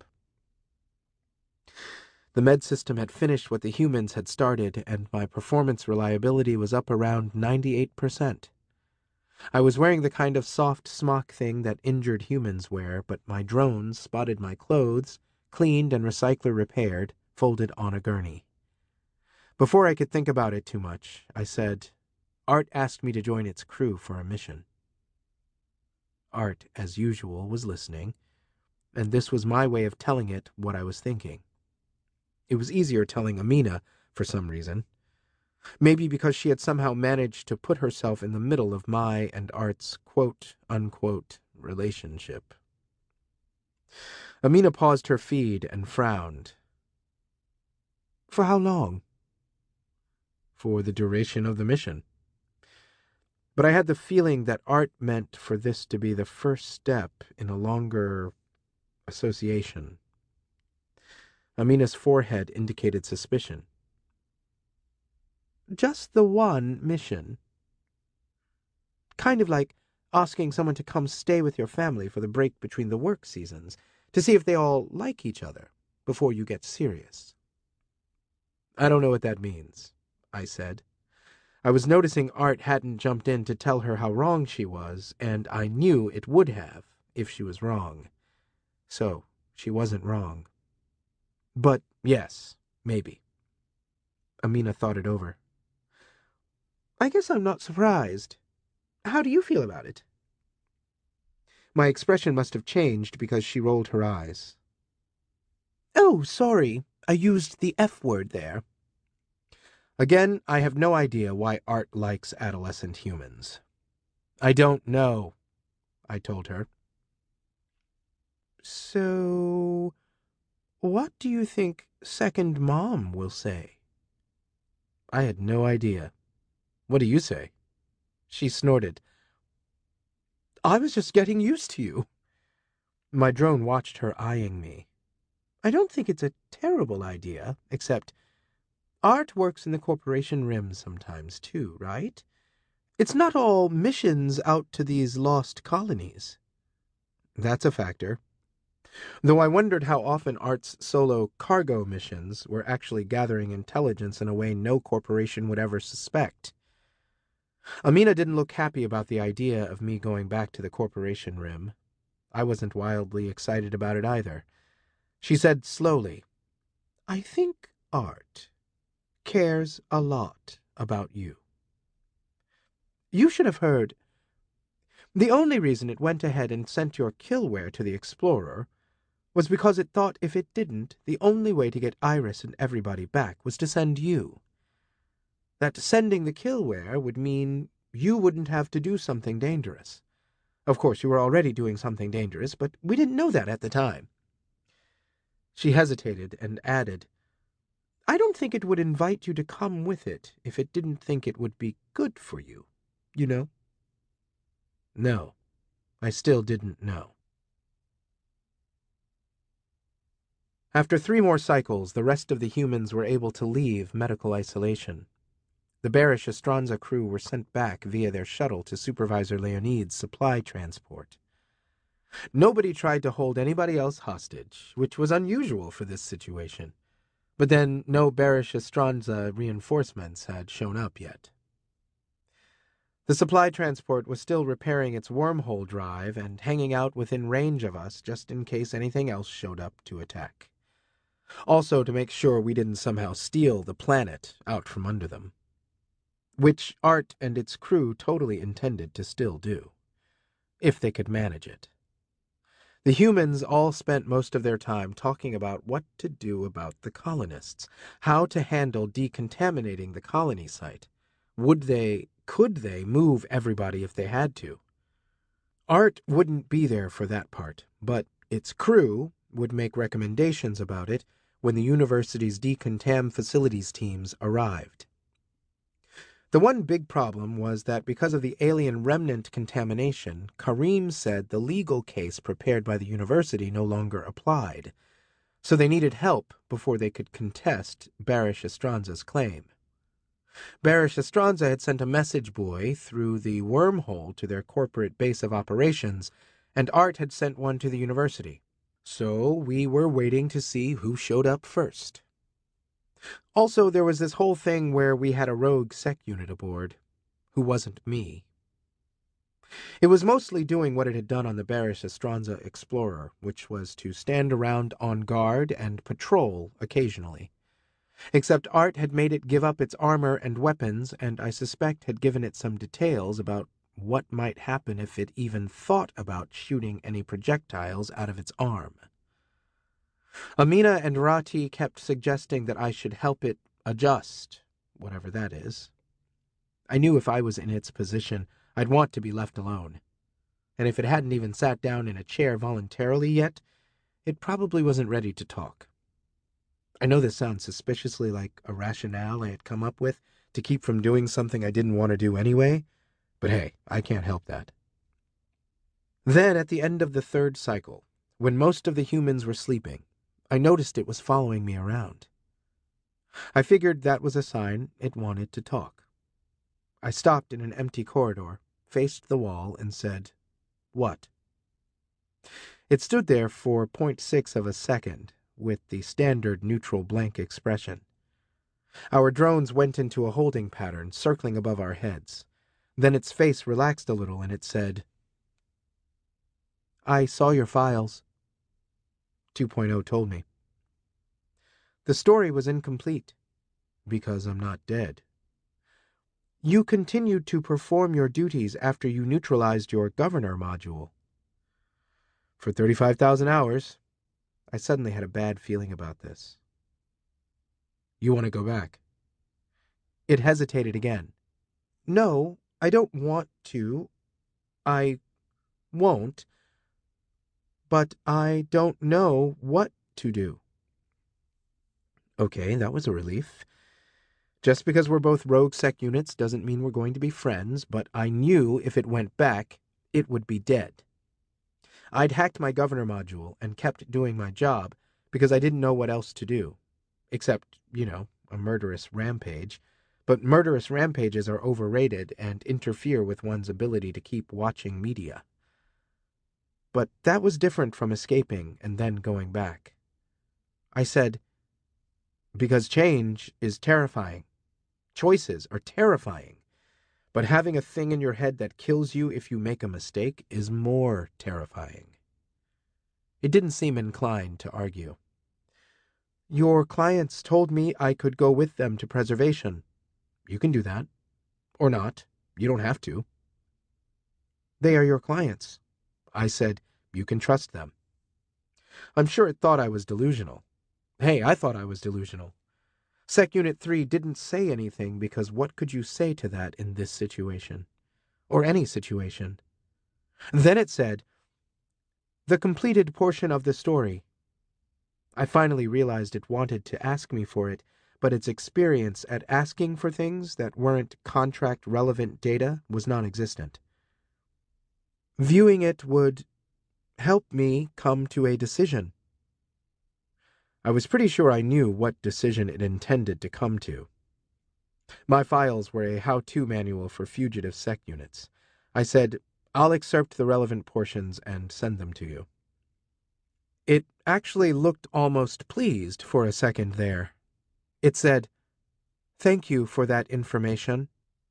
The med system had finished what the humans had started, and my performance reliability was up around ninety-eight percent. I was wearing the kind of soft smock thing that injured humans wear, but my drones spotted my clothes, cleaned and recycler repaired, folded on a gurney. Before I could think about it too much, I said, "Art asked me to join its crew for a mission." Art, as usual, was listening, and this was my way of telling it what I was thinking. It was easier telling Amina, for some reason. Maybe because she had somehow managed to put herself in the middle of my and Art's quote-unquote relationship. Amina paused her feed and frowned. "For how long?" "For the duration of the mission." But I had the feeling that Art meant for this to be the first step in a longer association. Amina's forehead indicated suspicion. "Just the one mission. Kind of like asking someone to come stay with your family for the break between the work seasons, to see if they all like each other before you get serious." "I don't know what that means," I said. I was noticing Art hadn't jumped in to tell her how wrong she was, and I knew it would have if she was wrong. So, she wasn't wrong. "But yes, maybe." Amina thought it over. "I guess I'm not surprised. How do you feel about it?" My expression must have changed because she rolled her eyes. "Oh, sorry. I used the F word there." Again, I have no idea why Art likes adolescent humans. "I don't know," I told her. "So, what do you think Second Mom will say?" I had no idea. "What do you say?" She snorted. "I was just getting used to you." My drone watched her eyeing me. "I don't think it's a terrible idea, except Art works in the Corporation Rim sometimes, too, right? It's not all missions out to these lost colonies." "That's a factor." Though I wondered how often Art's solo cargo missions were actually gathering intelligence in a way no corporation would ever suspect. Amina didn't look happy about the idea of me going back to the Corporation Rim. I wasn't wildly excited about it either. She said slowly, "I think Art cares a lot about you. You should have heard. The only reason it went ahead and sent your killware to the Explorer was because it thought if it didn't, the only way to get Iris and everybody back was to send you. That sending the killware would mean you wouldn't have to do something dangerous. Of course, you were already doing something dangerous, but we didn't know that at the time." She hesitated and added, "I don't think it would invite you to come with it if it didn't think it would be good for you, you know?" No, I still didn't know. After three more cycles, the rest of the humans were able to leave medical isolation. The Barish Estranza crew were sent back via their shuttle to Supervisor Leonid's supply transport. Nobody tried to hold anybody else hostage, which was unusual for this situation. But then no Barish Estranza reinforcements had shown up yet. The supply transport was still repairing its wormhole drive and hanging out within range of us just in case anything else showed up to attack. Also to make sure we didn't somehow steal the planet out from under them. Which Art and its crew totally intended to still do, if they could manage it. The humans all spent most of their time talking about what to do about the colonists, how to handle decontaminating the colony site. Would they, could they move everybody if they had to? Art wouldn't be there for that part, but its crew would make recommendations about it when the university's decontam facilities teams arrived. The one big problem was that because of the alien remnant contamination, Kareem said the legal case prepared by the university no longer applied, so they needed help before they could contest Barish Estranza's claim. Barish Estranza had sent a message buoy through the wormhole to their corporate base of operations, and Art had sent one to the university, so we were waiting to see who showed up first. Also, there was this whole thing where we had a rogue sec unit aboard, who wasn't me. It was mostly doing what it had done on the Barish Estranza Explorer, which was to stand around on guard and patrol occasionally. Except Art had made it give up its armor and weapons, and I suspect had given it some details about what might happen if it even thought about shooting any projectiles out of its arm. Amina and Rati kept suggesting that I should help it adjust, whatever that is. I knew if I was in its position, I'd want to be left alone. And if it hadn't even sat down in a chair voluntarily yet, it probably wasn't ready to talk. I know this sounds suspiciously like a rationale I had come up with to keep from doing something I didn't want to do anyway, but hey, I can't help that. Then, at the end of the third cycle, when most of the humans were sleeping, I noticed it was following me around. I figured that was a sign it wanted to talk. I stopped in an empty corridor, faced the wall, and said, "What?" It stood there for point six of a second, with the standard neutral blank expression. Our drones went into a holding pattern, circling above our heads. Then its face relaxed a little, and it said, "I saw your files," two point oh told me. The story was incomplete, because I'm not dead. You continued to perform your duties after you neutralized your governor module. For thirty-five thousand hours, I suddenly had a bad feeling about this. You want to go back? It hesitated again. No, I don't want to. I won't. But I don't know what to do. Okay, that was a relief. Just because we're both rogue sec units doesn't mean we're going to be friends, but I knew if it went back, it would be dead. I'd hacked my governor module and kept doing my job because I didn't know what else to do. Except, you know, a murderous rampage. But murderous rampages are overrated and interfere with one's ability to keep watching media. But that was different from escaping and then going back. I said, because change is terrifying. Choices are terrifying. But having a thing in your head that kills you if you make a mistake is more terrifying. It didn't seem inclined to argue. Your clients told me I could go with them to preservation. You can do that. Or not. You don't have to. They are your clients. I said, you can trust them. I'm sure it thought I was delusional. Hey, I thought I was delusional. Sec Unit three didn't say anything because what could you say to that in this situation? Or any situation? Then it said, the completed portion of the story. I finally realized it wanted to ask me for it, but its experience at asking for things that weren't contract-relevant data was non-existent. Viewing it would help me come to a decision. I was pretty sure I knew what decision it intended to come to. My files were a how-to manual for fugitive sec units. I said, I'll excerpt the relevant portions and send them to you. It actually looked almost pleased for a second there. It said, "Thank you for that information."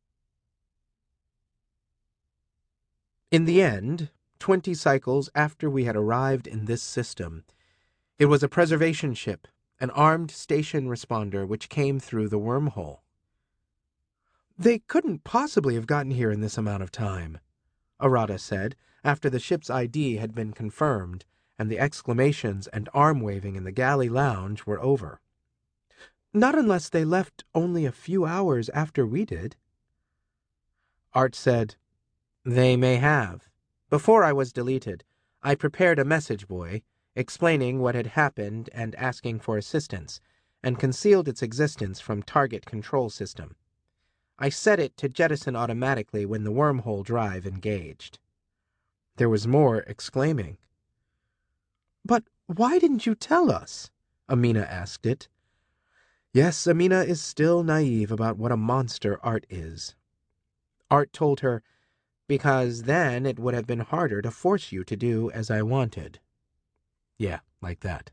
In the end, twenty cycles after we had arrived in this system, it was a preservation ship, an armed station responder which came through the wormhole. They couldn't possibly have gotten here in this amount of time, Arata said, after the ship's I D had been confirmed and the exclamations and arm-waving in the galley lounge were over. Not unless they left only a few hours after we did. Art said, They may have. Before I was deleted, I prepared a message buoy, explaining what had happened and asking for assistance, and concealed its existence from target control system. I set it to jettison automatically when the wormhole drive engaged. There was more exclaiming. But why didn't you tell us? Amina asked it. Yes, Amina is still naive about what a monster Art is. Art told her, because then it would have been harder to force you to do as I wanted. Yeah, like that.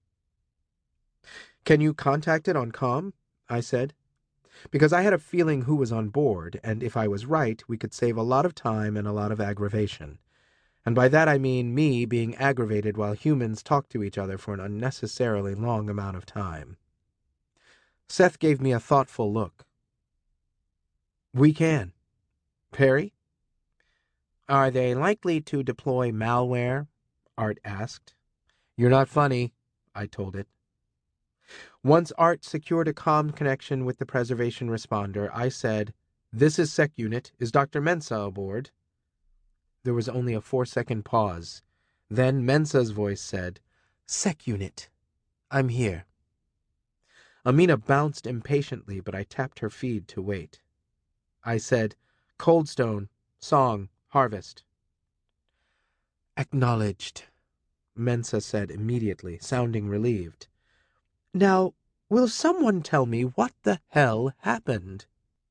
Can you contact it on comm? I said. Because I had a feeling who was on board, and if I was right, we could save a lot of time and a lot of aggravation. And by that I mean me being aggravated while humans talk to each other for an unnecessarily long amount of time. Seth gave me a thoughtful look. We can. Perry? Are they likely to deploy malware? Art asked. You're not funny, I told it. Once Art secured a comm connection with the preservation responder, I said, This is Sec Unit. Is Doctor Mensa aboard? There was only a four-second pause. Then Mensa's voice said, Sec Unit, I'm here. Amina bounced impatiently, but I tapped her feed to wait. I said, Coldstone, Song, Harvest. Acknowledged, Mensa said immediately, sounding relieved. Now, will someone tell me what the hell happened?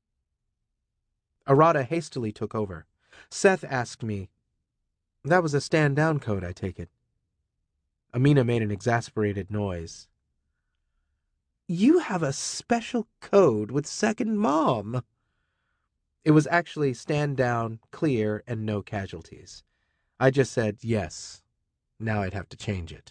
Arata hastily took over. Seth asked me, That was a stand-down code, I take it. Amina made an exasperated noise. You have a special code with Second Mom. It was actually stand down, clear, and no casualties. I just said yes. Now I'd have to change it.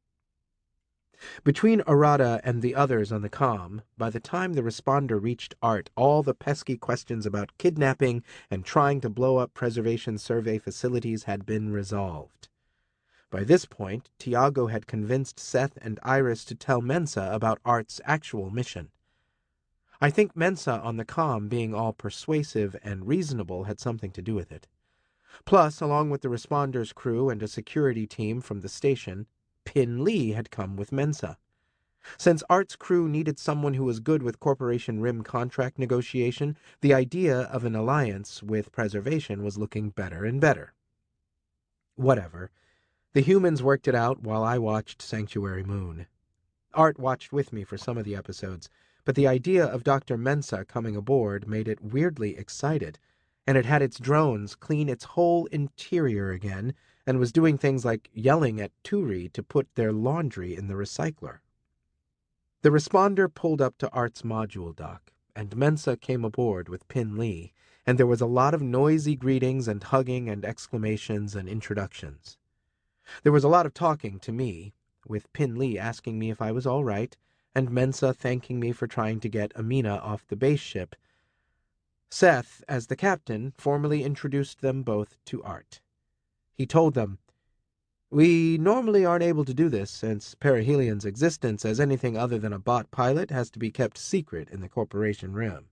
Between Arata and the others on the comm, by the time the responder reached Art, all the pesky questions about kidnapping and trying to blow up preservation survey facilities had been resolved. By this point, Tiago had convinced Seth and Iris to tell Mensa about Art's actual mission. I think Mensa on the comm being all persuasive and reasonable had something to do with it. Plus, along with the responder's crew and a security team from the station, Pin Lee had come with Mensa. Since Art's crew needed someone who was good with Corporation Rim contract negotiation, the idea of an alliance with preservation was looking better and better. Whatever. The humans worked it out while I watched Sanctuary Moon. Art watched with me for some of the episodes, but the idea of Doctor Mensa coming aboard made it weirdly excited, and it had its drones clean its whole interior again, and was doing things like yelling at Turi to put their laundry in the recycler. The responder pulled up to Art's module dock, and Mensa came aboard with Pin Lee, and there was a lot of noisy greetings and hugging and exclamations and introductions. There was a lot of talking to me, with Pin Lee asking me if I was all right, and Mensa thanking me for trying to get Amina off the base ship. Seth, as the captain, formally introduced them both to Art. He told them, We normally aren't able to do this, since Perihelion's existence as anything other than a bot pilot has to be kept secret in the Corporation Rim.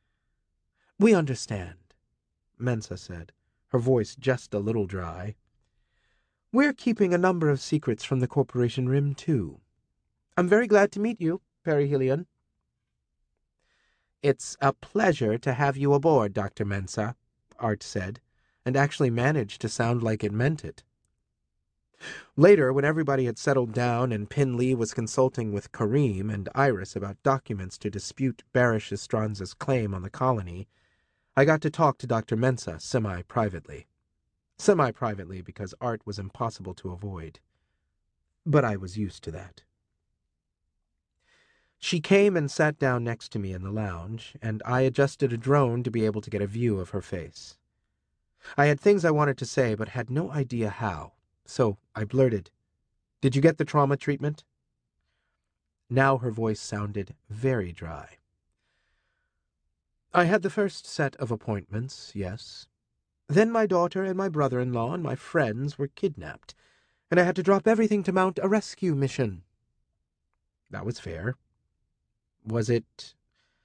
We understand, Mensa said, her voice just a little dry. We're keeping a number of secrets from the Corporation Rim, too. I'm very glad to meet you, Perihelion. It's a pleasure to have you aboard, Doctor Mensa, Art said, and actually managed to sound like it meant it. Later, when everybody had settled down and Pin Lee was consulting with Kareem and Iris about documents to dispute Barish Estranza's claim on the colony, I got to talk to Doctor Mensah semi-privately. Semi-privately because Art was impossible to avoid. But I was used to that. She came and sat down next to me in the lounge, and I adjusted a drone to be able to get a view of her face. I had things I wanted to say, but had no idea how, so I blurted, "Did you get the trauma treatment?" Now her voice sounded very dry. "I had the first set of appointments, yes. Then my daughter and my brother-in-law and my friends were kidnapped, and I had to drop everything to mount a rescue mission." That was fair. Was it...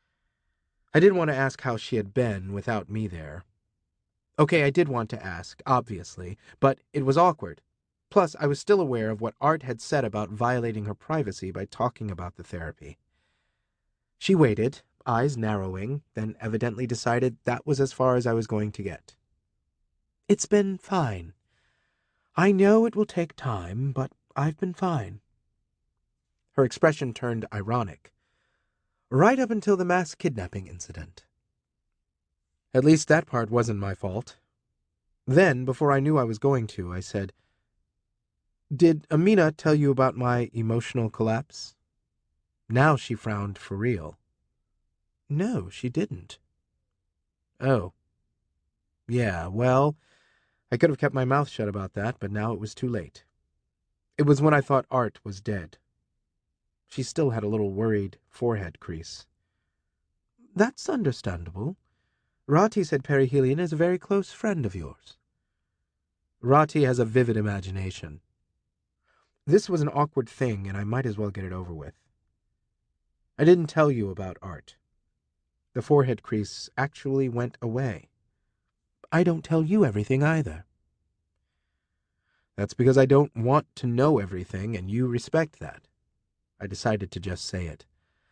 I didn't want to ask how she had been without me there. Okay, I did want to ask, obviously, but it was awkward. Plus, I was still aware of what Art had said about violating her privacy by talking about the therapy. She waited, eyes narrowing, then evidently decided that was as far as I was going to get. "It's been fine. I know it will take time, but I've been fine." Her expression turned ironic. "Right up until the mass kidnapping incident." At least that part wasn't my fault. Then, before I knew I was going to, I said, "Did Amina tell you about my emotional collapse?" Now she frowned for real. "No, she didn't." "Oh. Yeah, well, I could have kept my mouth shut about that, but now it was too late. It was when I thought Art was dead." She still had a little worried forehead crease. "That's understandable. Rati said perihelion is a very close friend of yours." "Rati has a vivid imagination." This was an awkward thing, and I might as well get it over with. "I didn't tell you about Art." The forehead crease actually went away. "I don't tell you everything either." "That's because I don't want to know everything, and you respect that." I decided to just say it.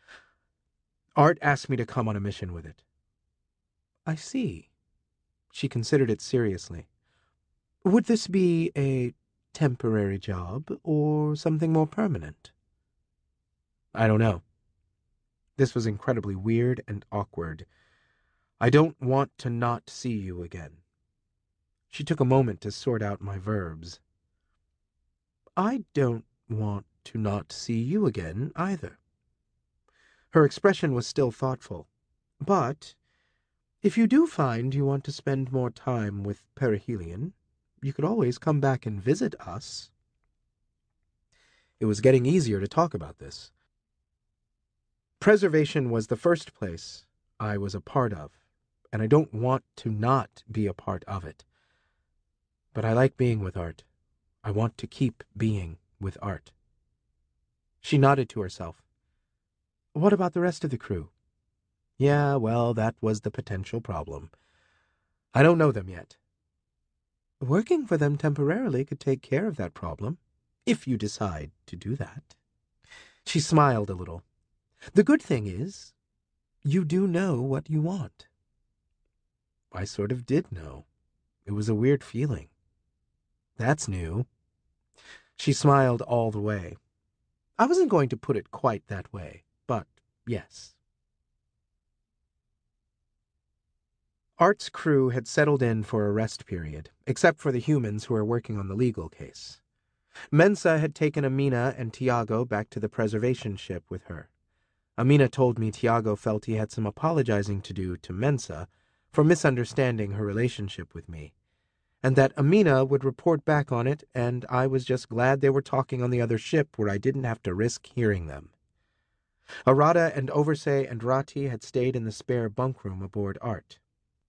"Art asked me to come on a mission with it." "I see." She considered it seriously. "Would this be a temporary job, or something more permanent?" "I don't know." This was incredibly weird and awkward. "I don't want to not see you again." She took a moment to sort out my verbs. "I don't want to not see you again, either." Her expression was still thoughtful. "But if you do find you want to spend more time with perihelion, you could always come back and visit us." It was getting easier to talk about this. Preservation was the first place I was a part of, and I don't want to not be a part of it. But I like being with Art. I want to keep being with Art. She nodded to herself. "What about the rest of the crew?" "Yeah, well, that was the potential problem. I don't know them yet." "Working for them temporarily could take care of that problem, if you decide to do that." She smiled a little. "The good thing is, you do know what you want." I sort of did know. It was a weird feeling. "That's new." She smiled all the way. I wasn't going to put it quite that way, but yes. Art's crew had settled in for a rest period, except for the humans who were working on the legal case. Mensah had taken Amina and Tiago back to the preservation ship with her. Amina told me Tiago felt he had some apologizing to do to Mensah for misunderstanding her relationship with me, and that Amina would report back on it, and I was just glad they were talking on the other ship where I didn't have to risk hearing them. Arata and Oversay and Rati had stayed in the spare bunk room aboard Art.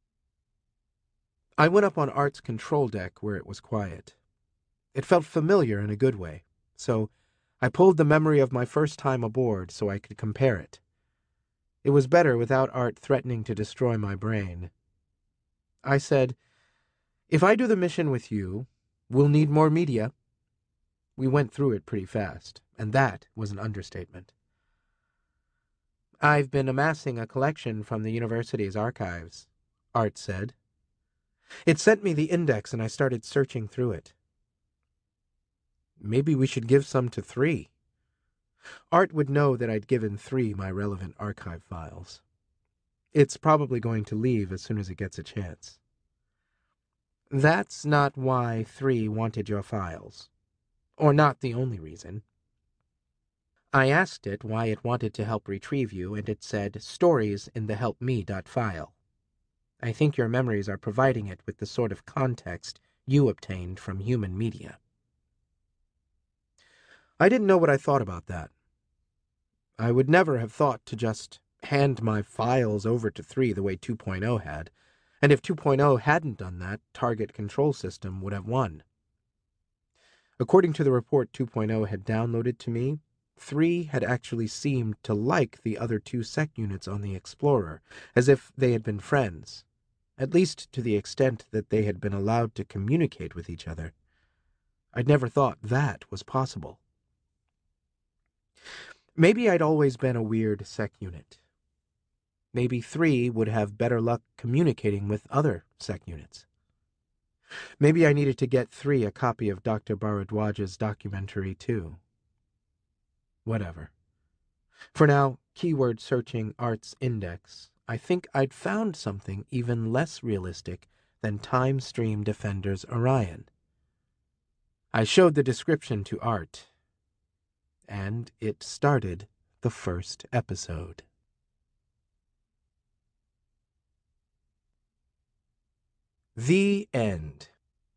I went up on Art's control deck where it was quiet. It felt familiar in a good way, so I pulled the memory of my first time aboard so I could compare it. It was better without Art threatening to destroy my brain. I said, "If I do the mission with you, we'll need more media." We went through it pretty fast, and that was an understatement. "I've been amassing a collection from the university's archives," Art said. It sent me the index and I started searching through it. Maybe we should give some to three. Art would know that I'd given three my relevant archive files. It's probably going to leave as soon as it gets a chance. That's not why three wanted your files. Or not the only reason. I asked it why it wanted to help retrieve you, and it said stories in the helpme.file. I think your memories are providing it with the sort of context you obtained from human media. I didn't know what I thought about that. I would never have thought to just hand my files over to three the way two point oh had, and if two point oh hadn't done that, Target Control System would have won. According to the report two point oh had downloaded to me, three had actually seemed to like the other two sec units on the Explorer, as if they had been friends, at least to the extent that they had been allowed to communicate with each other. I'd never thought that was possible. Maybe I'd always been a weird sec unit. Maybe three would have better luck communicating with other sec units. Maybe I needed to get three a copy of Doctor Bharadwaj's documentary, too. Whatever. For now, keyword searching Art's index, I think I'd found something even less realistic than Time Stream Defender's Orion. I showed the description to Art, and it started the first episode. The End.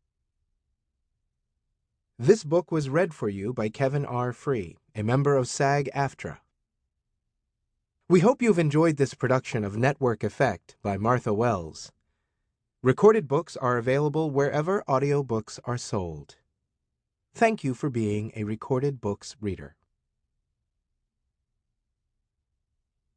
This book was read for you by Kevin R. Free, a member of SAG-AFTRA. We hope you've enjoyed this production of Network Effect by Martha Wells. Recorded books are available wherever audiobooks are sold. Thank you for being a Recorded Books reader.